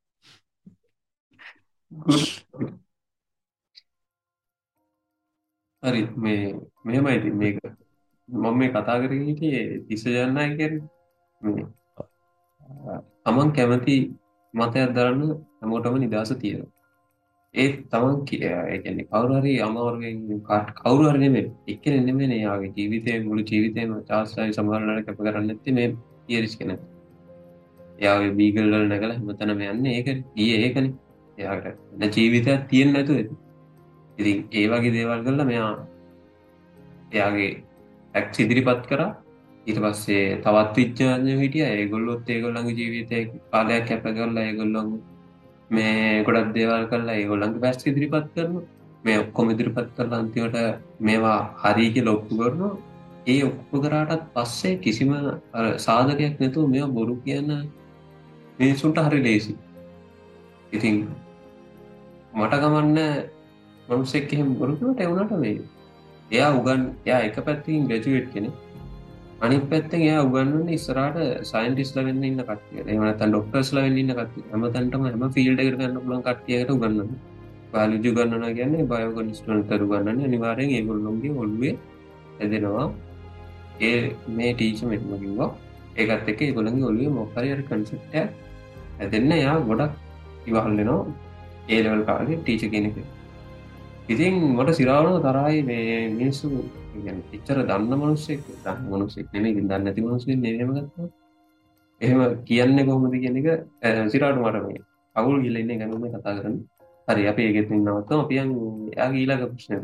හරි මේ මෙහෙමයි ඉතින් මේක මම මේ කතා කරගෙන හිටියේ තිස්ස ජනනාය කියන්නේ මේ තමන් කැමති මතයක් දරන්න හැමෝටම නිදහස තියෙනවා. ඒ තමන් කිය- ඒ කියන්නේ කවුරු හරි අමාරුවෙන් කාට- කවුරු හරි නෙමෙයි එක්කෙනෙක් නෙමෙයි යාගේ ජීවිතේ මුළු ජීවිතේම චාස්ටයි සමහරවල්ලාට කැප කරන්නේ නැත්තේ මේ තියරිස් කෙනෙක්. එයාගේ බීගල් වල නැගලා හැමතැනම යන්නේ ඒකනේ. ඊයේ ඒකනේ. එයාට වෙන ජීවිතයක් තියෙන්නේ නැතුව ඉතින් ඒ වගේ දේවල් කළා මෙයා එයාගේ ෆැක්ට්ස් ඉදිරිපත් කරා. ඊට පස්සේ තවත් විද්‍යාඥයෝ හිටියා. ඒගොල්ලොත් ඒගොල්ලන්ගේ ජීවිතේ කාලයක් කැප කරලා ඒගොල්ලෝ මේ ගොඩක් දේවල් කරලා ඒගොල්ලන්ගේ ෆැක්ට්ස් ඉදිරිපත් කරනවා. මේ ඔක්කොම ඉදිරිපත් කරලා අන්තිමට මේවා හරි කියලා ඔප්පු කරනවා. ඒ ඔප්පු කරාටත් පස්සේ කිසිම අර සාධකයක් නැතුව මේවා බොරු කියන මිනිසුන්ට හරි ලේසි. ඉතින් මට ගමන්නේ මනුස්සෙක් එහෙම බොරු කිව්වට ඒ උනාට මේ එයා උගන් එයා එක පැත්තකින් ග්‍රැජුවේට් කෙනෙක්. අනිත් පැත්තෙන් එයා උගන්වන්නේ ඉස්සරහට සයන්ටිස්ට්ලා වෙන්න ඉන්න කට්ටියට. එහෙම නැත්නම් ડોක්ටර්ස්ලා වෙන්න ඉන්න කට්ටිය. හැමතැනටම හැම ෆීල්ඩ් එකකට ගන්න පුළුවන් කට්ටියකට උගන්වනවා. බයොලොජි උගන්වනවා කියන්නේ බයෝකෙමිස්ට්‍රි වලට උගන්වන්නේ අනිවාර්යෙන් ඒගොල්ලෝගේ ඔළුවේ හැදෙනවා. ඒ මේ ටීචර් මෙන්න කිව්වා. ඒකත් එක්ක ඒගොල්ලන්ගේ ඔළුවේ මොකක් හරි අර කන්සෙප්ට් එකක් හැදෙන්න එයා ගොඩක් ඉවහල් වෙනවා. ඒ ලෙවල් කාලේ ටීචර් කෙනෙක්. ඉතින් මට සිරාවන තරහයි මේ මිනිස්සු කියන්නේ එච්චර දන්න මිනිස්සෙක් දන්න මිනිස්සෙක් නෙමෙයි දන්නේ නැති මිනිස්සුන් නෙමෙයිම ගත්තා. එහෙම කියන්නේ කොහොමද කියන එක සිරාවට මට මේ අවුල් ගිහලා ඉන්නේ ගැන මේ කතා කරන්නේ. හරි අපි ඒකෙත් නවත්තමු. අපි යන් එයාගේ ඊළඟ ප්‍රශ්නෙට.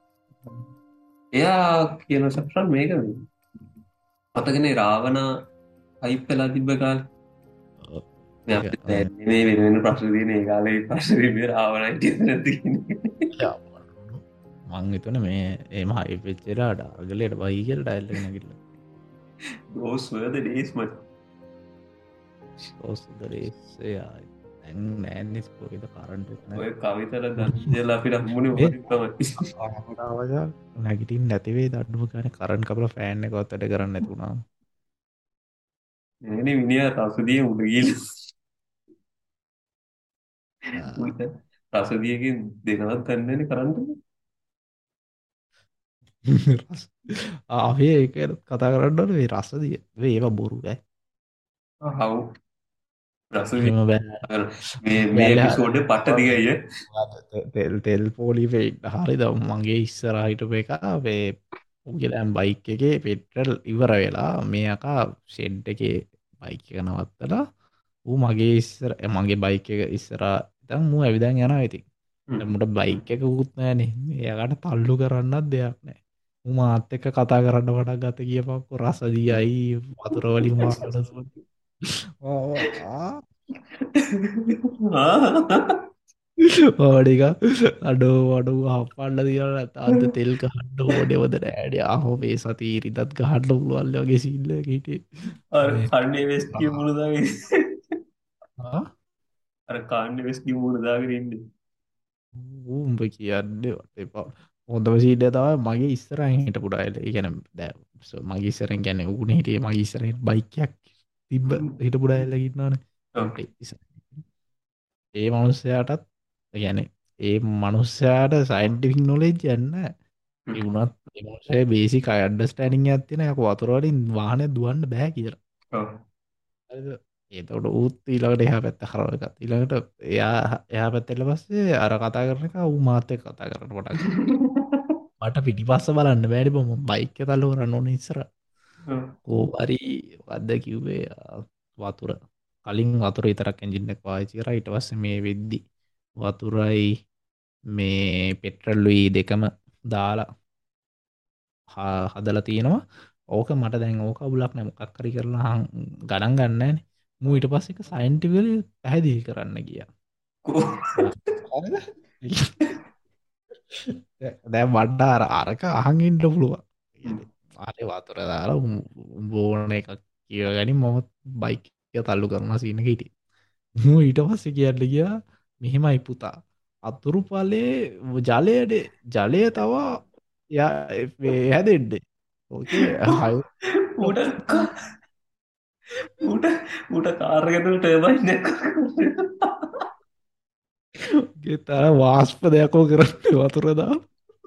එයා කියන සප්‍රන් මේක මේ මතකනේ රාවණා හයිප් වෙලා තිබ්බ කාලේ. මේ අපිට මේ වෙන වෙන ප්‍රශ්න තියෙන ඒ කාලේ ප්‍රශ්න තිබ්බේ රාවණා හිටියද නැද්ද කියන එක. මං හිතන මේ ඒම හයි පෙච්චෙරට අගලට බයි කියල ඩයිල්ල නැකිල්ල those were the days මචං. ඔස්දරේසේ ඇන් නෑන්නිස් පොවිද කරන්ට ඔය කවිතර ගන්ජල අපිට හම්බුණේ මොකද තමයි. ආවජා නැගිටින් නැතිවේ දඩුව ගන කරන් කපල ෆෑන් එක ඔත්තට කරන්න ඇතුුණා එනේ මිනිහා රසදිය උඩ ගිහලා රසදියකින් දෙනවත් ගන්නනේ කරන්ට. ආවේ ඒක කතා කරන්නට වේ රස්සදිය වේ ඒවා බොරු ෑ හව් රසදිය එහෙම බෑ මේ මේ එපිසෝඩ් පට්ට දිගයි. තෙල් තෙල් පෝලිපේ හරි ද මගේ ඉස්සරහිටප එක වේ උගෙලෑම් බයික් එකේ පෙට්‍රල් ඉවර වෙලා මේකා ෂෙඩ් එකේ බයික එක නවත්තලා ඌ මගේ ඉස්සර මගේ බයික එක ඉස්සරා තම් මූ ඇවිදන් යන ඇති මුට බයික් එක උත්නෑනේ ඒකට තල්ලු කරන්නත් දෙයක් නෑ මාත් එක්ක කතා කරන්න වටක් ගත කියපක්කො රසදියයි වතුරවලින් වාට ඕඩික අඩෝ වඩු හප්පන්න දියල අද තෙල් ගහන්න ඕඩෙවද නෑඩ අහෝ මේ සති ඉරිතත් ගහන්න පුළුවල්ල වගේ සිල්ල හිටේ කන්නේ වෙස්කිය මුණදාගේ අර කාන්න වෙස්කි මුණදාගරන්න ඌම්ඹ කියන්න වට එපා හොඳම සීඩ තව මගේ ඉස්සරන් හිට පුඩායිල ඉගැන දැ මගේ ඉස්සරෙන් ගැන උුණ හිටියේ මගේ ඉස්සරෙන් බයිකයක් තිබ්බ හිට පුඩායිල්ල ගන්නන ඒ මනුස්සයාටත් ගැන ඒ මනුස්සයාට සයින්ටිෆික් නොලෙජ් යන්න එවුණත් එමසේ බේසි අන්ඩස්ටෑනිින් ඇත්තින යක වතුරවලින් වාහනය දුවන්න බෑ කියලා ඒතට උත් ඊළඟට එහ පැත්ත කරවකත් ඊළඟට එයා එයා පැත්තෙල්ල පස්සේ අර කතා කරන එක වූ මාතය කතා කරන ොට මට පිටි පස්ස බලන්න බෑඩි බොම බයික්ක තල්ල කරන්න ඕන ඉස්සර කෝපරි වද්ද කිව්වේ වතුර කලින් වතුර විතරක් එන්ජින් එක පාවිච්චි කරා. ඊට පස්සේ මේ වෙද්දි වතුරයි මේ පෙට්‍රල්ුයි දෙකම දාලා හ- හදලා තියෙනවා. ඕක මට දැන් ඕක අවුලක් නෑ. මොකක් හරි කරලා හං- ගණන් ගන්න නෑනේ. මූ ඊට පස්සේ ඒක සයන්ටිෆිකලි පැහැදිලි කරන්න ගියා. හරිද? දැන් මට අර අරක අහන් ඉන්න පුළුවන්. කියන්නේ ආරේ වතුර දාලා උම්- උඹ ඕන එකක් කියවගනි මම බයික් එක තල්ලු කරන සීන් එක හිටියේ. මූ ඊට පස්සේ කියන්න ගියා මෙහෙමයි පුතා. අතුරු ඵලයේ ජලයට ජලය තව යා මේ හැදෙන්නේ. ඕකේ හය ඌට ඌට ඌට කාර් එකේ තුල ටර්බයින් එකක් ගේ තර වාස්ප දෙයක්ෝ කරන්නේ වතුර දාලා.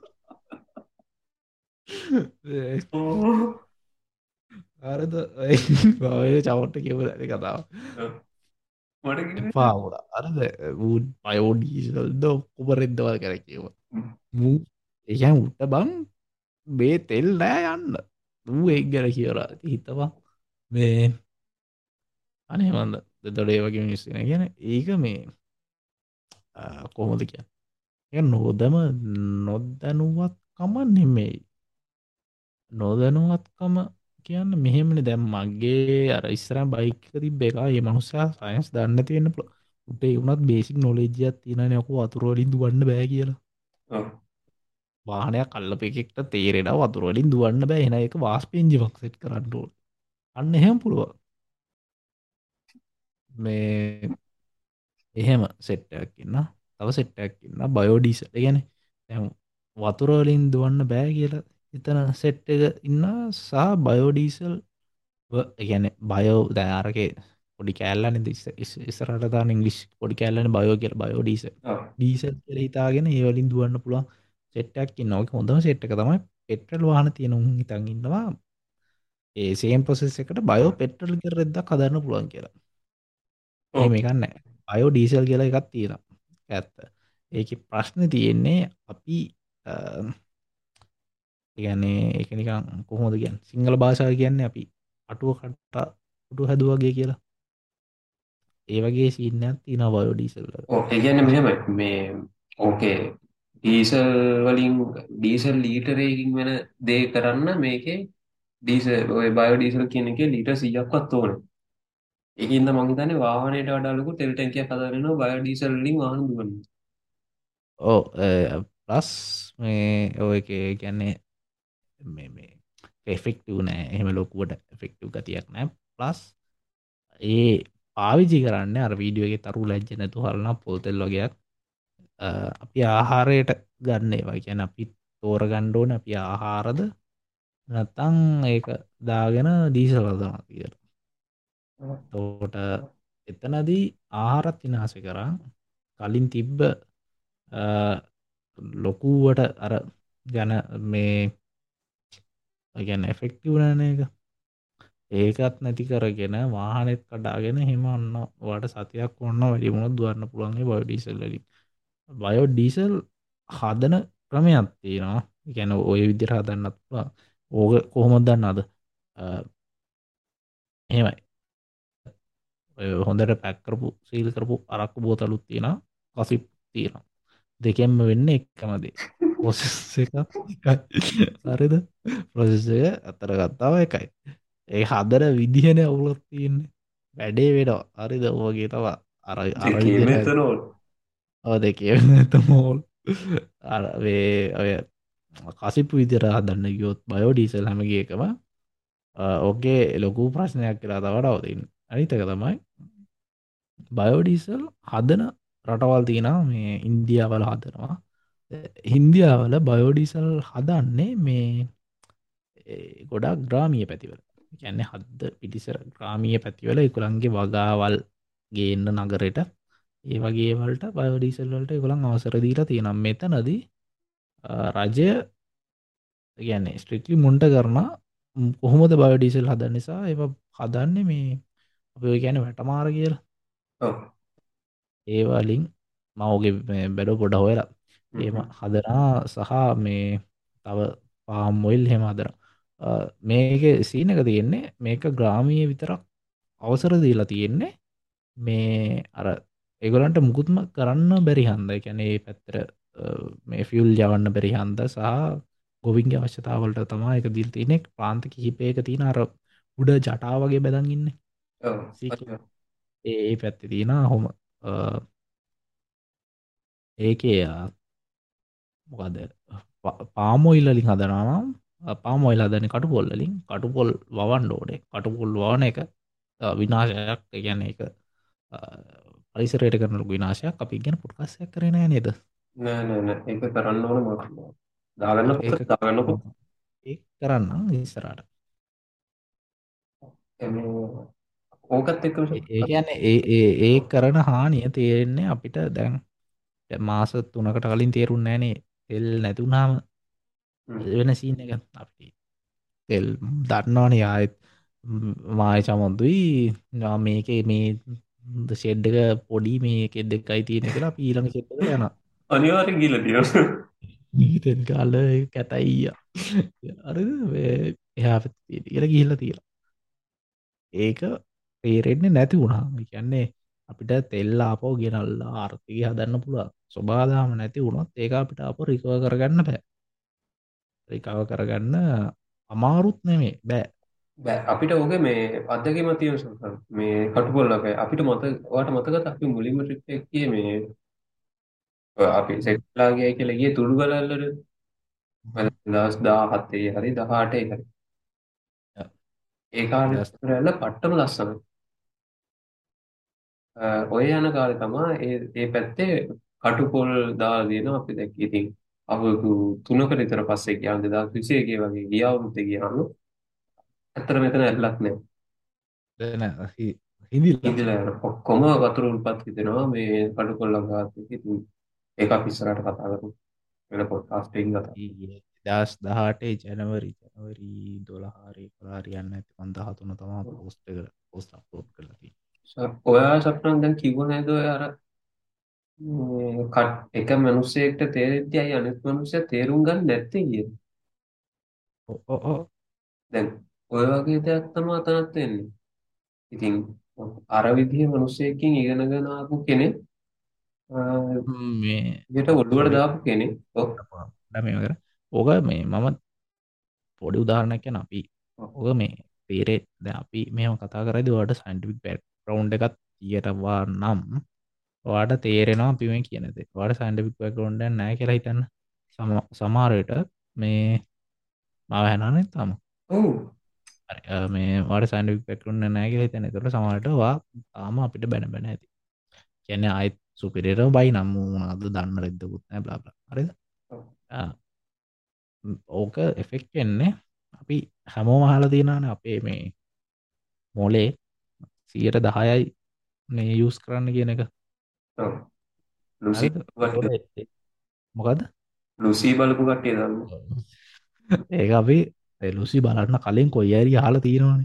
හරිද? ඔය චවට්ට කියව ඇති කතාව. මට කිව්වේ එපා වුණා. අරද ඌ බයෝඩීසල්ද ඔක්කොම රෙද්දවල් කරලා කිව්වා. මූ ඒ කියන්නේ උට බං මේ තෙල් නෑ යන්න. ඌ ඒක ගැන කියලා හිතපන්. මේ අනේ මන්ද දෙතොට ඒ වගේ මිනිස්සු ඉන්නේ. කියන්නේ ඒක මේ අ, කොහොමද කියන්නේ? ඒක නොදම නොදැනුවත්කම නෙමෙයි. නොදැනුවත්කම කියන්න මෙහෙමනේ. දැන් මගේ අර ඉස්සරහා බයික් එක තිබ්බ එක ඒ මනුස්සයා සයන්ස් දන්නේ නැති වෙන්න පුළුවන්. උට ඒ වුණත් බේසික් නොලෙජ් එකක් තියෙනනේ අකෝ වතුර වලින් දුවන්න බෑ කියලා. ඔව් වාහනයක් අල්ලපු එකෙක්ට තේරෙනවා වතුර වලින් දුවන්න බෑ. එහෙනම් ඒක වාෂ්ප එන්ජිමක් සෙට් කරන්න ඕන. අන්න එහෙම පුළුවන්. මේ එහෙම සෙට් එකක් ඉන්න. තව සෙට් එකක් ඉන්න බයෝඩීසල්. ඒ කියන්නේ දැන් වතුර වලින් දුවන්න බෑ කියලා හිතන සෙට් එක ඉන්න සහ බයෝඩීසල් ඒ කියන්නේ බයෝ දැන් අරකේ පොඩි කෑල්ලනේ ඉස්ස- ඉස්ස- ඉස්සරහට දාන ඉංග්‍රීසි පොඩි කෑල්ලනේ බයෝ කියලා බයෝඩීසල්. ඔව් ඩීසල් කියලා හිතාගෙන ඒ වලින් දුවන්න පුළුවන් සෙට් එකක් ඉන්නවා. ඒක හොඳම සෙට් එක තමයි පෙට්‍රල් වාහන තියෙන උන් හිතන් ඉන්නවා. ඒ සේම් ප්‍රොසෙස් එකට බයෝ පෙට්‍රල් කියලා රෙද්දක් හදන්න පුළුවන් කියලා. ඔව් එහෙම එකක් නැහැ. බයෝ ඩීසල් කියලා එකක් තියෙනවා. ඒක ඇත්ත. ඒකේ ප්‍රශ්නේ තියෙන්නේ අපි අ, ඒ කියන්නේ ඒක නිකන් කොහොමද කියන්නේ? සිංහල භාෂාව කියන්නේ අපි අටුව කට්ට අටුව හැදුවා වගේ කියලා. ඒ වගේ සීන් එකක් තියෙනවා බයෝ ඩීසල් වල. ඔව් ඒ කියන්නේ මෙහෙමයි මේ ඕකේ ඩීසල් වලින් ඩීසල් ලීටරයකින් වෙන දේ කරන්න මේකේ ඩීසල් ඔය බයෝ ඩීසල් කියන එකේ ලීටර් සීයක්වත් ඕනේ. ඒකින්ද මං හිතන්නේ වාහනයට වඩා ලොකු තෙල් ටැංකියක් හදාගෙන ඉන්නවා බයෝ ඩීසල් වලින් වාහන දුවන්න. ඔව් ප්ලස් මේ ඔය එකේ කියන්නේ මේ මේ එෆෙක්ටිව් නෑ. එහෙම ලොකුවට එෆෙක්ටිව් ගතියක් නෑ. ප්ලස් ඒ පාවිච්චි කරන්නේ අර වීඩියෝ එකේ තරු ලැජ්ජ නැතුව හරන පොල් තෙල් වගේක්. අ, අපි ආහාරයට ගන්න ඒවා. ඒ කියන්නේ අපි තෝරගන්න ඕනේ අපි ආහාරද නැත්නම් ඒක දාගෙන ඩීසල් හදනවා කියලා. එතකොට එතනදී ආහාරත් විනාශ කරා. කලින් තිබ්බ අ, ලොකුවට අර ගැන මේ ඒ කියන්නේ එෆෙක්ටිව් නෑනේ ඒක. ඒකත් නැති කරගෙන වාහනෙත් කඩාගෙන එහෙම ඔන්න ඔයාලට සතියක් ඕන වැඩි වුණොත් දුවන්න පුළුවන් ඒ බයෝ ඩීසල් වලින්. බයෝ ඩීසල් හදන ක්‍රමයක් තියෙනවා. ඒ කියන්නේ ওই විදිහට හදන්නත් පුළුවන්. ඕක කොහොමද දන්නවද? අ, එහෙමයි. ඔය හොඳට පැක් කරපු සීල් කරපු අරක්කු බෝතලුත් තියෙනවා. කසිප් තියෙනවා. දෙකෙන්ම වෙන්නේ එකම දේ. ප්‍රොසෙස් එක එකයි. හරිද? ප්‍රොසෙස් එක අතර ගත්තාම එකයි. ඒ හදන විදිහනේ අවුලක් තියෙන්නේ. වැඩේ වෙනවා. හරිද? ඔයගේ තමයි අර අර ඒකේ විදිහට මෙතනෝල් ඔව් දෙකේ තමයි අර මේ ඔය කසිප්පු විදිහට හදන්න ගියොත් බයෝ ඩීසල් හැම එකම ඕකේ ලොකු ප්‍රශ්නයක් කියලා තමයි නවතින්නේ. අනිත් එක තමයි බයෝ ඩීසල් හදන රටවල් තියෙනවා. මේ ඉන්දියාවල හදනවා. ඉන්දියාවල බයෝ ඩීසල් හදන්නේ මේ ඒ ගොඩක් ග්‍රාමීය පැතිවල. ඒ කියන්නේ හද්ද පිටිසර ග්‍රාමීය පැතිවල ඒගොල්ලන්ගේ වගාවල් ගේන්න නගරෙට ඒ වගේ වලට බයෝ ඩීසල් වලට ඒගොල්ලන් අවසර දීලා තියෙනවා. මෙතනදී අ, රජය කියන්නේ ස්ට්‍රික්ට්ලි මොන්ට කරනවා ම්, කොහොමද බයෝ ඩීසල් හදන්න නිසා ඒවා හදන්නේ මේ අපි ඔය කියන්නේ වැටමාර කියලා. ඔව් ඒ වලින් මම ඔගේ මේ බැලුව පොඩ හොයලා එහෙම හ්ම් හදනවා සහ මේ තව පාම් ඔයිල් එහෙම හදනවා. අ, මේකේ සීන් එක තියෙන්නේ මේක ග්‍රාමීය විතරක් අවසර දීලා තියෙන්නේ මේ අර ඒගොලන්ට මුකුත්ම කරන්න බැරි හන්ද කැනේ පැත්තර මේ ෆියල් යවන්න බැරි හන්ද සහ ගොවින්ගේ අවශ්‍යතාවලට තමා එක දිල් තිනෙක් ප්‍රාන්ත කිහිපයක තියෙන අර උඩ ජටාවගේ බැදන් ඉන්න ඔව් සීක ඔව් ඒ පැත්ති තියෙන හොම ඒකේ මොකද පාමොයිල්ලින් හදනම් පාමොයිල් හදන කටු පොල්ලින් කටු පොල් වවන් ෝඩේ කටු පොල් වන එක විනාශයක් ගැන එක පරිසරයට කරනු විනාශයක් අපි ගැන පුට්කස්සයක් කරන නේද නෑ නෑ නෑ ඒක කරන්න ඕන මොකක්ද දාගන්න ඒක පුතත් දාගන්න පුත ඒ කරන්න ඉස්සරට එමේ ඕකත් එක්ක ඒ කියන්නේ ඒ ඒ ඒ කරන හානිය තේරෙන්නේ අපිට දැන් මාස තුනකට කලින් තේරුම් නෑනේ තෙල් නැතුනාම වෙන සීන එක අපි තෙල් දන්නවානේ ආයෙත් මාය චමොන්දුයි මේකේ මේ ෂෙඩ්ඩක පොඩි මේකෙ දෙකයි තියෙන කියලා පීළඟ ෂෙට්ක යන අනිවාර්යෙන් ගිහලා තියෙනවා තෙන් කාල කැතයිය අර එහා කියලා ගිහිල්ල තියලා ඒක තේරෙන්නේ නැති වුණා කියන්නේ අපිට තෙල් ආපෝ ගෙනල්ලා ආර්ථිකය හදන්න පුළුවන් ස්වබාදහම නැති වුණොත් ඒක අපිට අප රිකව කරගන්න බෑ රිකව කරගන්න අමාරුත් නෙමේ බෑ බෑ අපිට ඕක මේ අත්දැකීම තියෙන සල්කන් මේ කටුපොල්ලක අපිට මත ඔයාට මතකද අපි මුලින්ම ට්‍රිප් එකක් ගියේ මේ අපි සෙට්ලා ගියයි කියලා ගියේ තුඩු ගලල්ලට දවස් දාහතේ හරි දහඅටේ හරි ඒ කාලේ දස් රැල්ල පට්ටම ලස්සනයි ඔය යන කාලේ තමා ඒ ඒ පැත්තේ කටුපොල් දාලා දෙනවා අපි දැක්කේ ඉතින් අවුරුදු තුනකට විතර පස්සේ ගියාම දෙදාස් විසි එකේ වගේ ගිය අවුරුද්දේ ගියාම ඇත්තට මෙතන ඇල්ලක් නැහැ දැන හිදිල්ලා ඉඳලා යන ඔක්කොම වතුර උල්පත් හිතෙනවා මේ කටුපොල් ළඟාත් ඉතින් ඒක අපි ඉස්සරහට කතා කරමු වෙන පොඩ්කාස්ට් එකකින් කතා දස් දහටේ ජනවරි ජනවරී දොළහාරි පලාරි යන්න ඇති පන්දහතුන තමා පෝස්ට කර පෝස්ට අප්ලෝඩ් කරලති ඔයා සප්නන් දැන් කිව්ව නේද ඔය අර මේ කට එක මිනිස්සෙක්ට තේරෙද්දි අය අනිත් මිනිස්සයා තේරුම් ගන්න නැත්තේ කියන්නේ. ඕ දැන් ඔය වගේ දෙයක් තමයි අතනත් වෙන්නේ. ඉතින් අර විදිහේ මිනිස්සෙක්ගෙන් ඉගෙනගෙන ආපු කෙනෙක් මේ ඊට ඔළුවට දාපු කෙනෙක් ඔව් මේ කර ඕක මේ මම පොඩි උදාහරණයක් කියන අපි ඕක මේ තේරේ දැන් අපි මෙහෙම කතා කරද්දී ඔයාලට සයන්ටිෆික් බෑග්ග්‍රවුන්ඩ් එකක් තියෙනවා නම් ඔයාට තේරෙනවා අපි මේ කියන දේ. ඔයාට සයන්ටිෆික් බෑග්ග්‍රවුන්ඩ් එකක් නැහැ කියලා හිතන්න. සමහර විට මේ මාව ඇහෙනවනේ තාම. ඔව් හරි මේ ඔයාට සයන්ටිෆික් බෑග්ග්‍රවුන්ඩ් එක නැහැ කියලා හිතන්න. ඒතකොට සමහර විට ඔයා තාම අපිට බැන බැන ඇති. කියන්නේ ආයෙත් සුපිරියරව බයි නම් මොනවද දන්න රෙද්දකුත් නැහැ බ්ලා බ්ලා. හරිද? ඕක එෆෙක්ට් වෙන්නේ අපි හැමෝම අහලා තියෙනවානේ අපේ මේ මොලේ සියයට දහයයි මේ යූස් කරන්න කියන එක. ඔව් ලුසි මොකද ලුසි බලපු කට්ටිය දන්න ඒක අපි ලුසි බලන්න කලින් කොයි හරි අහලා තියෙනවානේ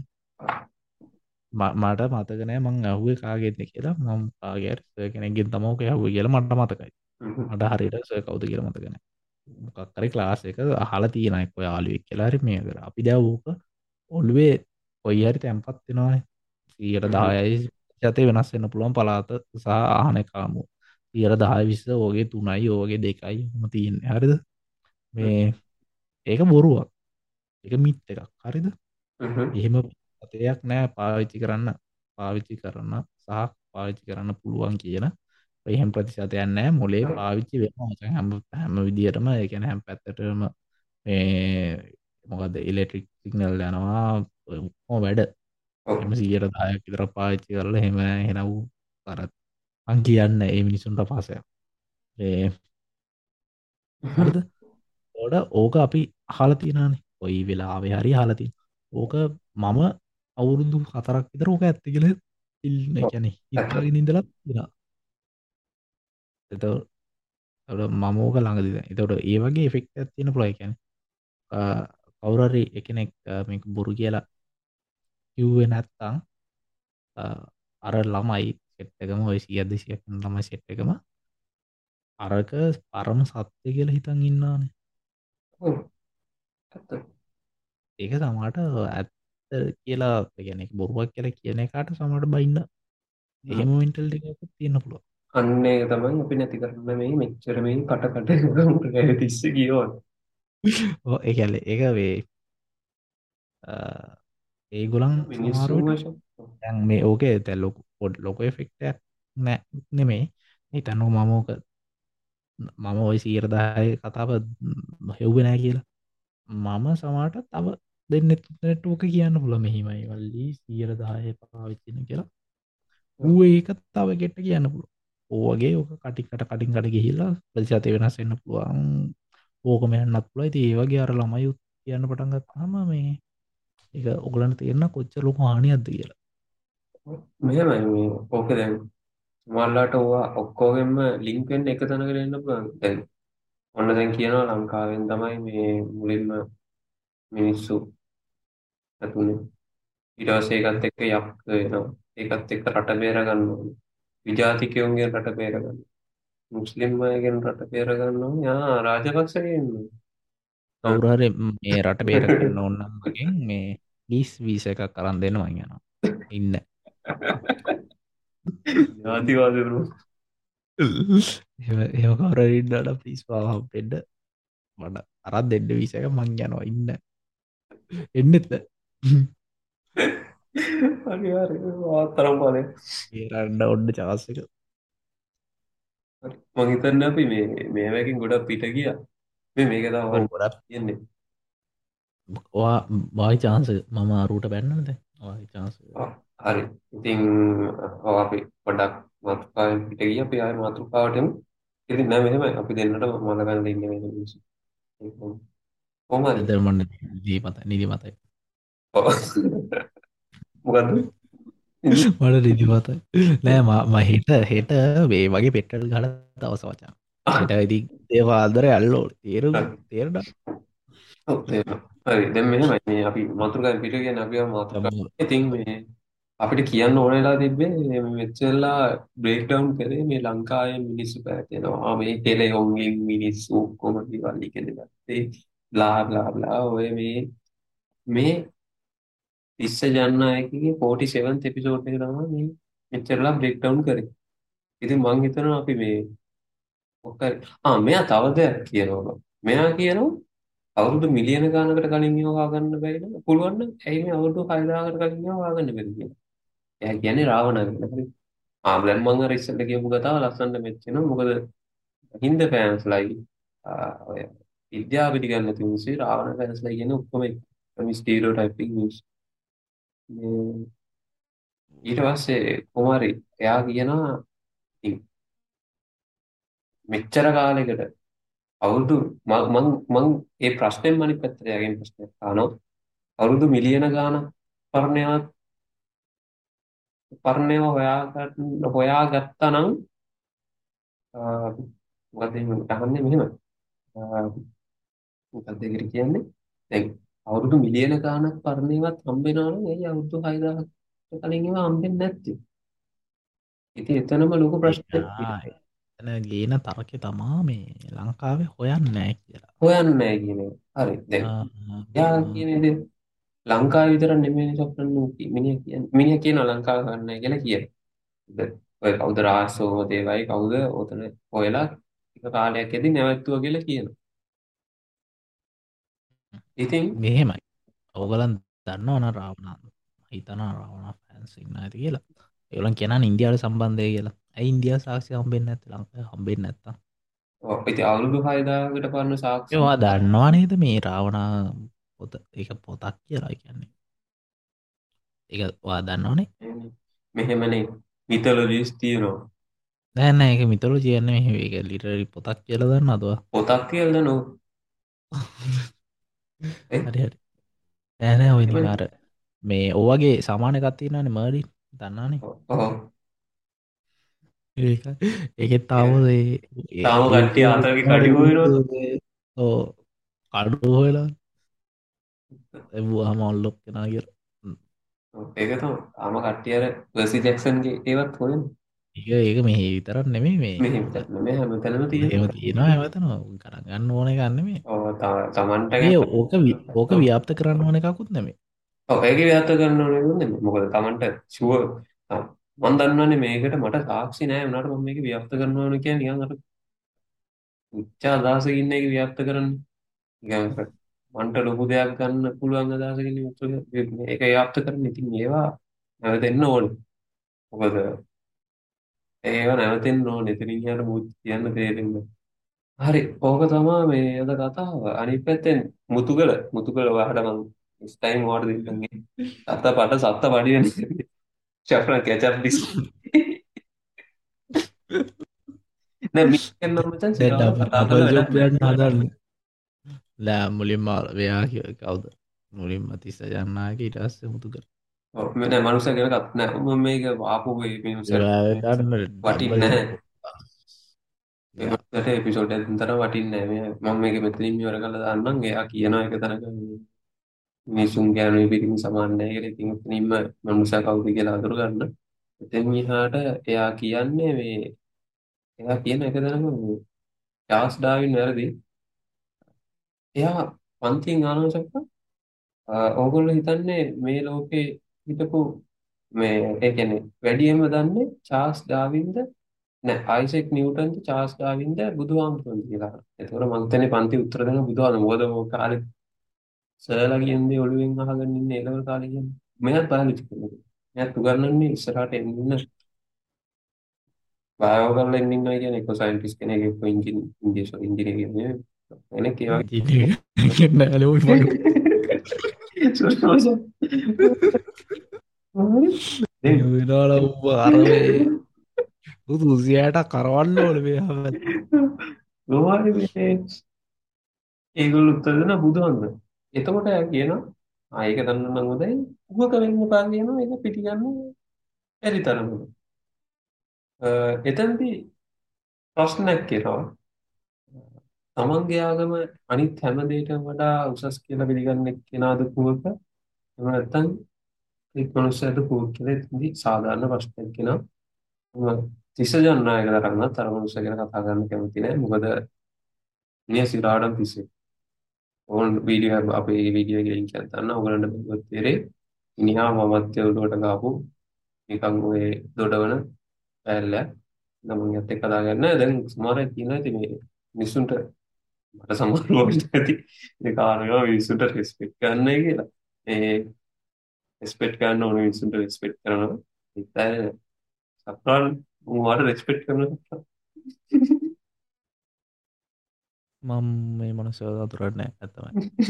මට මතක නෑ මං ඇහුවේ කාගෙන්ද කියලා මම කාගේ හරි සර් කෙනෙක්ගෙන් තමයි ඔක ඇහුවේ කියලා මට මතකයි මට හරියට සර් කවුද කියලා මතක නෑ මොකක් හරි ක්ලාස් එක අහලා තියෙන එක්ක යාළුවෙක් කියලා හරි මේ කර අපි දැන් ඕක ඔළුවේ කොයි හරි තැම්පත් වෙනවානේ සියයට දහයයි ජතේ වෙනස් වෙන්න පුළුවන් පළාත සහ ආහන කාමු සියයට දහය විස්ස ඕගේ තුනයි ඕගේ දෙකයි ම තියෙන්නේ හරිද මේ ඒක බොරුවක් එක මිත් එකක් හරිද එහෙම අතයක් නෑ පාවිච්චි කරන්න පාවිච්චි කරන්න සහ පාවිච්චි කරන්න පුළුවන් කියන එහෙම ප්‍රතිශතයක් නෑ මොලේ පාවිච්චි වෙනවා හැම හැම විදියටම ඒ කියන්නේ හැම පැත්තටම මේ මොකද ඉලෙක්ට්‍රික් සිග්නල් යනවා ඔක්කොම වැඩ එම සියයට දහයක් විතර පාවිච්චි කරලා එහෙම එහෙනව් කරත් මං කියන්නේ ඒ මිනිසුන්ට පස්සයක් ඒ හරිද ඕඩ ඕක අපි අහලා තියෙනවානේ කොයි වෙලාවෙ හරි අහලා තියෙන ඕක මම අවුරුදු හතරක් විතර ඕක ඇත්ත කියලා ඉන්න කියන්නේ ඉස්සරහින් ඉඳලා තියෙනවා එතකොට මම ඕක ළඟදී දැන් එතකොට ඒ වගේ ඉෆෙක්ට් එකක් තියෙන පුළුවන් ඒ කියන්නේ කවුරු හරි එක්කෙනෙක් මේක බොරු කියලා කිව්වේ නැත්තම් අර ළමයි සෙට් එකම ඔය සියයක් දෙසීයක් යන ළමයි සෙට් එකම අරක පරම සත්‍ය කියලා හිතන් ඉන්නවානේ ඔව් ඇත්ත ඒක සමහරට ඇත්ත කියලා ඒ කියන්නේ බොරුවක් කියලා කියන එකට සමහරට බයින්න එහෙම මෙන්ටල් එකකුත් තියෙන්න පුළුවන්. අන්න ඒක තමයි අපි නැති කරන්න මේ මෙච්චර මේ කට කට රැය තිස්සේ කියවන. ඔව් ඒ කියන්නේ ඒක වේ ඒගොල්ලන් සමහර මිනිස්සුන් විට වශයෙන්. දැන් මේ ඕකේ දැන් ලොකු පොඩි ලොකු ඉෆෙක්ට් එකක් නෑ නෙමෙයි. හිතන්නකො මම ඕක මම ওই සියයට දහය කතාව හෙව්වේ නෑ කියලා. මම සමහරට තව දෙන්නෙක් තුනෙක්ට ඕක කියන්න පුළුවන් මෙහිමයි වල්ලි සියයට දහය පාවිච්චි කරන කියලා. ඌ ඒක තව කෙට්ට කියන්න පුළුවන්. ඕවගේ ඕක කටිකට කටින් කට ගිහිල්ලා ප්‍රතිශතය වෙනස් වෙන්න පුළුවන්. ඕකම යන්නත් පුළුවන්. ඉතින් ඒ වගේ අර ළමයි කියන්න පටන් ගත්තාම මේ ඒක ඔයගලන්ට තේරෙන කොච්චර ලොකු හානියක්ද කියලා. මෙහෙමයි මේ ඕක දැන් සමහරලාට ඕවා ඔක්කොගෙම ලින්ක් වෙන්න එක තැනකට එන්න පුළුවන්. දැන් ඔන්න දැන් කියනවා ලංකාවෙන් තමයි මේ මුලින්ම මිනිස්සු ඇතුනේ. ඊට පස්සේ ඒකත් එක්ක යක් වෙනවා. ඒකත් එක්ක රට බේර ගන්න ඕනේ. විජාතිකයන්ගෙන් රට බේර ගන්න. මුස්ලිම් අයගෙන් රට බේර ගන්න ඕනේ. ආ රාජපක්ෂගෙන්. කවුරු හරි මේ රට බේර ගන්න ඕන නම් මගෙන් මේ ලීස් වීසා එකක් අරන් දෙන්න මං යනවා. ඉන්න. ජාතිවාදී බ්‍රෝ. එහෙම එහෙම කවුරු හරි ඉන්නවනම් ප්ලීස් පාව හම්බෙන්න. මට අරන් දෙන්න වීසා එක මං යනවා ඉන්න. එන්නෙත් නෑ. අනිවාර්යයෙන් වාතරම් බලේ. ඒ රන්න ඔන්න chance එක. මං හිතන්නේ අපි මේ මේවැකින් ගොඩක් පිට ගියා. මේ මේක ඔව් තමයි ගොඩක් කියන්නේ. ඔයා වායි chance එක මම අරුවට බැන්නද දැන්. වායි chance එක. ආ, හරි. ඉතින් ඔව් අපි පොඩ්ඩක් මාතෘකාවෙන් පිට ගියා. අපි ආයෙ මාතෘකාවට එමු. ඉතින් නෑ මෙහෙමයි අපි දෙන්නට මල බැලලා ඉන්නේ මේ මිනිස්සු. ඒක කොහොමද? එතන මන්න නිදි මතයි නිදි මතයි. ඔව්. මොකද්ද? මට නිදි මතයි. නෑ මම හෙට හෙට මේ වගේ පෙට්‍රල් ගහලා දවස වචන්. හෙට ඉතින් ඒව අල්දර යල්ලෝ තේරු තේරුණා. ඔව් තේරෙනවා. හරි. දැන් මෙහෙමයි මේ අපි මාතෘකාවෙන් පිට කියන්නේ අපි ආව මාතෘකාව. ඉතින් මේ අපිට කියන්න ඕන වෙලා තිබ්බේ මේ මෙච්චරලා බ්‍රේක් ඩවුන් කරේ මේ ලංකාවේ මිනිස්සු පැවැතෙනවා මේ ටෙලිහොම්ගෙන් මිනිස්සු ඔක්කොම දේවල් ඉගෙන ගත්තේ බ්ලා බ්ලා බ්ලා ඔය මේ මේ තිස්ස ජනනායකගේ forty-seventh එපිසෝඩ් එක තමයි මේ මෙච්චරලා බ්‍රේක් ඩවුන් කරේ. ඉතින් මං හිතනවා අපි මේ ඔක්ක ආ මෙයා තව දෙයක් කියනවා. මෙයා කියනවා අවුරුදු මිලියන ගානකට කලින් ඒවා හොයාගන්න බැරිද? පුළුවන් නම් ඇයි මේ අවුරුදු හය දහසකට කලින් ඒවා හොයාගන්න බැරි කියලා. එයා කියන්නේ රාවණා කියලා. හරි. ආ දැන් මම අර ඉස්සෙල්ල කියපු කතාව ලස්සනට මෙච් වෙනවා. මොකද හින්ද ෆෑන්ස්ලයි ඔය විද්‍යාව පිළිගන්න නැති මිනිස්සු රාවණ ෆෑන්ස්ලා කියන්නේ ඔක්කොම එක. මේ ස්ටීරියෝටයිපින් මිනිස්සු. මේ ඊට පස්සේ කුමාරි එයා කියනවා ඉතින් මෙච්චර කාලයකට අවුරුදු මං මං මං ඒ ප්‍රශ්නයෙන් අනිත් පැත්තට යගෙන ප්‍රශ්නයක් අහනවා. අවුරුදු මිලියන ගාණක් පරණේවත් පරණේව හොයාගන්න හොයාගත්තා නම් මොකද එහෙම අහන්නේ මෙහෙම මොකක්ද ඒකට කියන්නේ දැන් අවුරුදු මිලියන ගාණක් පරණේවත් හම්බ වෙනවා නම් එයි අවුරුදු හය දහසකට කලින් ඒවා හම්බෙන්නේ නැත්තේ. ඉතින් එතනම ලොකු ප්‍රශ්නයක් තියෙනවා. එතන ගේන තරකේ තමා මේ ලංකාවේ හොයන්නේ නැහැ කියලා. හොයන්නේ නැහැ කියන එක. හරි. දැන් එයා කියන්නේ දේ ලංකාවේ විතර නෙමෙයි සොෆ්ට්වෙර් මිනිහා කියන්නේ. මිනිහා කියන ලංකාව ගන්න නැහැ කියලා කියනවා. ඔය කවුද රාසෝ දේවයි කවුද ඔතන හොයලා එක කාලයක් ඇදී නැවැත්තුවා කියලා කියනවා. ඉතින් මෙහෙමයි. ඕගලන් දන්නවන රාවණා හිතනවා රාවණා ෆෑන්ස් ඉන්නවා ඇති කියලා. ඒගොල්ලන් කියනවා ඉන්දියාවට සම්බන්ධයි කියලා. ඇයි ඉන්දියාව සාක්ෂි හම්බෙන්නේ නැත්තේ ලංකාවේ හම්බෙන්නේ නැත්තම්? ඔව් ඉතින් අවුරුදු හය දහසකට පරණ සාක්ෂි ඒවා දන්නවා නේද මේ රාවණා පොත ඒක පොතක් කියලා කියන්නේ. ඒක ඔයා දන්නවනේ. මෙහෙමනේ මිතොලොජිස් තියෙනවා. නෑ නෑ ඒක මිතොලොජි කියන්නේ මෙහෙම ඒක ලිටරරි පොතක් කියලා දන්නවද ඔයා? පොතක් කියලා දන්නෝ. හරි හරි. නෑ නෑ ඔය නිකන් අර මේ ඔයගේ සමාන එකක් තියෙනවානේ මර්ලින් දන්නවනේ. ඔව්. ඒක ඒකෙත් තාම ඒ තාම කට්ටිය අතරගේ කඩි හොයනවා. ඔව් කඩු හොයලා එව්වහම අල්ලොක් කෙනා කියලා. ඒක තමයි. තාම කට්ටිය අර පර්සි ජැක්සන්ගේ ඒවත් හොයන්නේ. ඒක ඒක මෙහි විතරක් නෙමෙයි මේ. මෙහෙම නෙමෙයි හැමතැනම තියෙනවා. එහෙම තියෙනවා හැමතැනම ගණන් ගන්න ඕන එකක් නෙමෙයි. ඔව් තමන්ට මේ ඕක වි- ඕක ව්‍යාප්ත කරන්න ඕන එකකුත් නෙමෙයි. ඔව් ඒක ව්‍යාප්ත කරන්න ඕනේ නෙමෙයි. මොකද තමන්ට ෂුවර් මම දන්නවනේ මේකට මට සාක්ෂි නෑ වුණාට මම මේක ව්‍යාප්ත කරනවා ඕන කියන්නේ නිකන් අර උච්ච අදහසකින් මේක ව්‍යාප්ත කරන්නේ. නිකන් අර මන්ට ලොකු දෙයක් ගන්න පුළුවන් අදහසකින් මේක ව්‍යාප්ත කරන්නේ. ඉතින් ඒවා නැවතෙන්න ඕනේ. මොකද ඒව නැවතෙන්න ඕනේ. එතනින් එහාට මුත් කියන්න තේරෙන්නේ. හරි. ඕක තමයි මේ අද කතාව. අනිත් පැත්තෙන් මුතුගල මුතුගල වහඩ මම this time what දෙන්නේ. සත්ත පට සත්ත පඩි වෙන්නේ. චප්‍රා කැචප් ඩිස්. නෑ මිකෙන් නම් මචං සිරාව කතා ඩබල් කරලා ජොබ් වැඩක් යන්න හදන්නේ. ලෑ මුලින්ම වෙයා කිය කවුද මුලින්ම තිස්ස ජන්නායක ඊට පස්සේ මුතු කර ඔව් මේ නෑ මනුස්සය කියන කත් නෑ මම මේක ආපු මේ මිනිස්සු වටින්නේ නැහැ. ඒකට එපිසෝඩ් එකක් විතර වටින්නේ නැහැ. මම මේක මෙතනින් ඉවර කරලා දාන්නම්. එයා කියන එක තනක මිනිසුන් ගැන පිටින් සමාන නැහැ කියලා. ඉතින් එතනින්ම මනුස්සය කවුද කියලා අඳුර ගන්න. එතෙන් එහාට එයා කියන්නේ මේ එයා කියන එක තනක මේ චාස් ඩාවින් වැරදි. එයා පන්තියෙන් ආනවසක්ක ඕගොල්ලෝ හිතන්නේ මේ ලෝකේ හිටපු මේ ඒ කියන්නේ වැඩියෙන්ම දන්නේ චාස් ඩාවින්ද නෑ අයිසෙක් නිව්ටන්ද චාස් ඩාවින්ද බුදුහාමුදුරුවෝ කියලා. ඒතකොට මම හිතන්නේ පන්ති උත්තර දෙන බුදුහාමුදුරුවෝ මොකද ඔය කාලේ සර්ලා කියන්නේ ඔළුවෙන් අහගෙන ඉන්නේ ඒකවල කාලේ කියන්නේ. මෙයාත් බයලොජි කෙනෙක්. මෙයාත් උගන්වන්නේ ඉස්සරහට එන්න බයෝ කරලා එන්න ඉන්නවා කියන්නේ එක්ක සයන්ටිස්ට් කෙනෙක් එක්ක ඉංජිනේර ඉංජිනේර කියන්නේ එනෙක් ඒ වගේ නෑලෝ මගේ වෙනාල උඹ අරවේ දුසියට කරවන්න ඕන මේ ගොවාරි මේ ඒගොල්ලෝ උත්තර දෙන බුදුහාමුදුරුවෝ. එතකොට එයා කියනවා ආ ඒක දන්න නම් හොඳයි. උගක වෙන්න එපා කියනවා. ඒක පිටිගන්න පරිතරම. එතෙන්දී ප්‍රශ්නයක් කියනවා. තමන්ගේ ආගම අනිත් හැම දෙයකටම වඩා උසස් කියලා පිළිගන්න කෙනාද කුවක? එහෙම නැත්නම් ඒ මනුස්සයාට කුවක කියලා එතෙන්දී සාධාරණ ප්‍රශ්නයක් කියනවා. මම තිස්සජන් නායක තරන්නත් අර මනුස්සය ගැන කතා කරන්න කැමති නෑ. මොකද මිනිහ සිරාඩම් පිස්සේ. ඕන් වීඩියෝ එක අපේ වීඩියෝ එකේ ලින්ක් එකක් දාන්න. ඔයගලන්ට බලවත් තේරෙයි. මිනිහා මමත්ය උඩට ගාපු නිකන් ඔය දොඩවන පැල්ලයක්. නම් මම යත් එක්ක කතා කරන්න. දැන් සමහරක් කියනවා ඉතින් මේ මිනිස්සුන්ට මට සමහරවට ඇති ඒ කාරණා මිනිස්සුන්ට රෙස්පෙක්ට් කරන්නයි කියලා. ඒ රෙස්පෙක්ට් කරන්න ඕන මිනිස්සුන්ට රෙස්පෙක්ට් කරනවා. ඒත් සක්‍රාන් මොනවට රෙස්පෙක්ට් කරනවා. මම මේ මනුස්සයව අතුරන්නේ නැහැ ඇත්තමයි.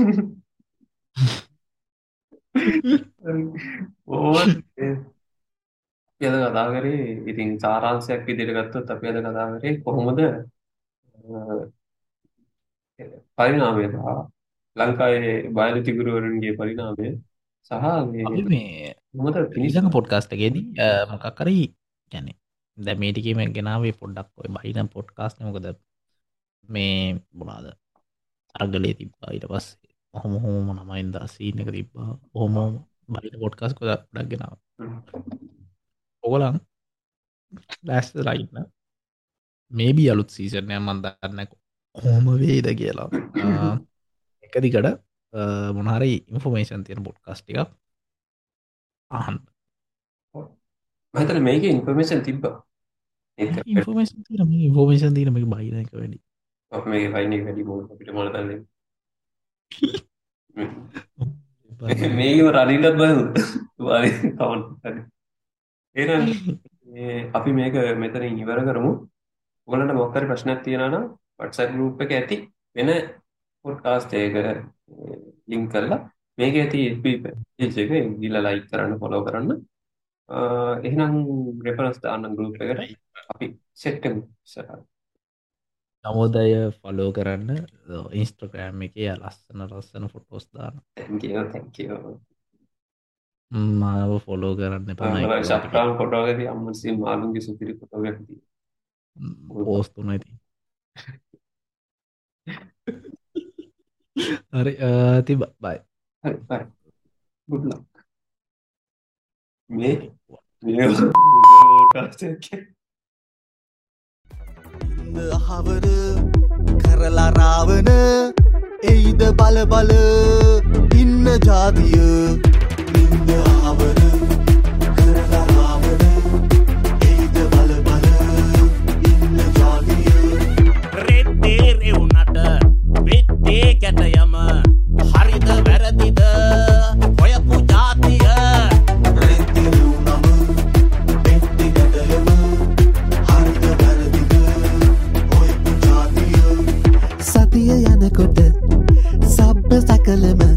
ඕන් ඒ අද කතා කරේ ඉතින් සාරාංශයක් විදිහට ගත්තොත් අපි අද කතා කරේ කොහොමද පරිණාමය සහ ලංකාවේ බයොලොජි ගුරුවරුන්ගේ පරිණාමය සහ අපි මේ මේ මොකද ඊළඟ පොඩ්කාස්ට් එකේදී මොකක් හරි කියන්නේ දැන් මේ ටිකේම ගෙනාවේ පොඩ්ඩක් ඔය බයින පොඩ්කාස්ට් එක මොකද මේ මොනවාද අරගලේ තිබ්බා ඊට පස්සේ ඔහොම ඔහොම නමයින් දා සීන් එක තිබ්බා ඔහොම බයින පොඩ්කාස්ට් ගොඩක් ගෙනාවා. ඔයගොල්ලන් ලෑස්තිලා ඉන්න මේබි අලුත් සීසන් එකක් මම දන්නේ නැහැ කොහොම වේද කියලා. එක දිගට මොන හරි ඉන්ෆෝමේෂන් තියෙන පොඩ්කාස්ට් ටිකක් අහන්න. මම හිතන්නේ මේකේ ඉන්ෆර්මේෂන් තිබ්බා. ඒක ඉන්ෆෝමේෂන් තියෙන මේ ඉන්ෆෝමේෂන් තියෙන මේක බයින එක වැඩි. අපි මේකේ ෆයින් එක වැඩි මොකද අපිට මොන තන්නේ. මේකේ රණින්වත් බලමු. වාරි කවුන්ට් කරන්න. එහෙනම් මේ අපි මේක මෙතනින් ඉවර කරමු. ඔයගලන්ට මොකක් හරි ප්‍රශ්නයක් තියෙනවා නම් WhatsApp group එකේ ඇති වෙන පොඩ්කාස්ට් එක ලින්ක් කරලා මේකේ ඇති F B page එක ගිහලා ලයික් කරන්න ෆලෝ කරන්න. එහෙනම් රෙෆරන්ස් දාන්න group එකට අපි සෙට් කරමු ඉස්සරහට. නමෝදය ෆලෝ කරන්න ඉන්ස්ටාග්‍රෑම් එකේ ලස්සන ලස්සන ෆොටෝස් දාන්න. thank you thank you. මාව ෆොලෝ කරන්න එපා. මම සබ්ස්ක්‍රයිබ් ෆොටෝ එකේ අම්මසි මාළුන්ගේ සුපිරි ෆොටෝ එකක් තියෙනවා. පෝස්ට් තුනයි තියෙන්නේ. හරි තිබ බයි. හරි බයි. good luck. මේ මේ පොඩ්කාස්ට් එකේ අහවර කරලා රාවන එයිද බල බල ඉන්න ජාතිය ඉන්න අහවර කරලා රාවන සකලම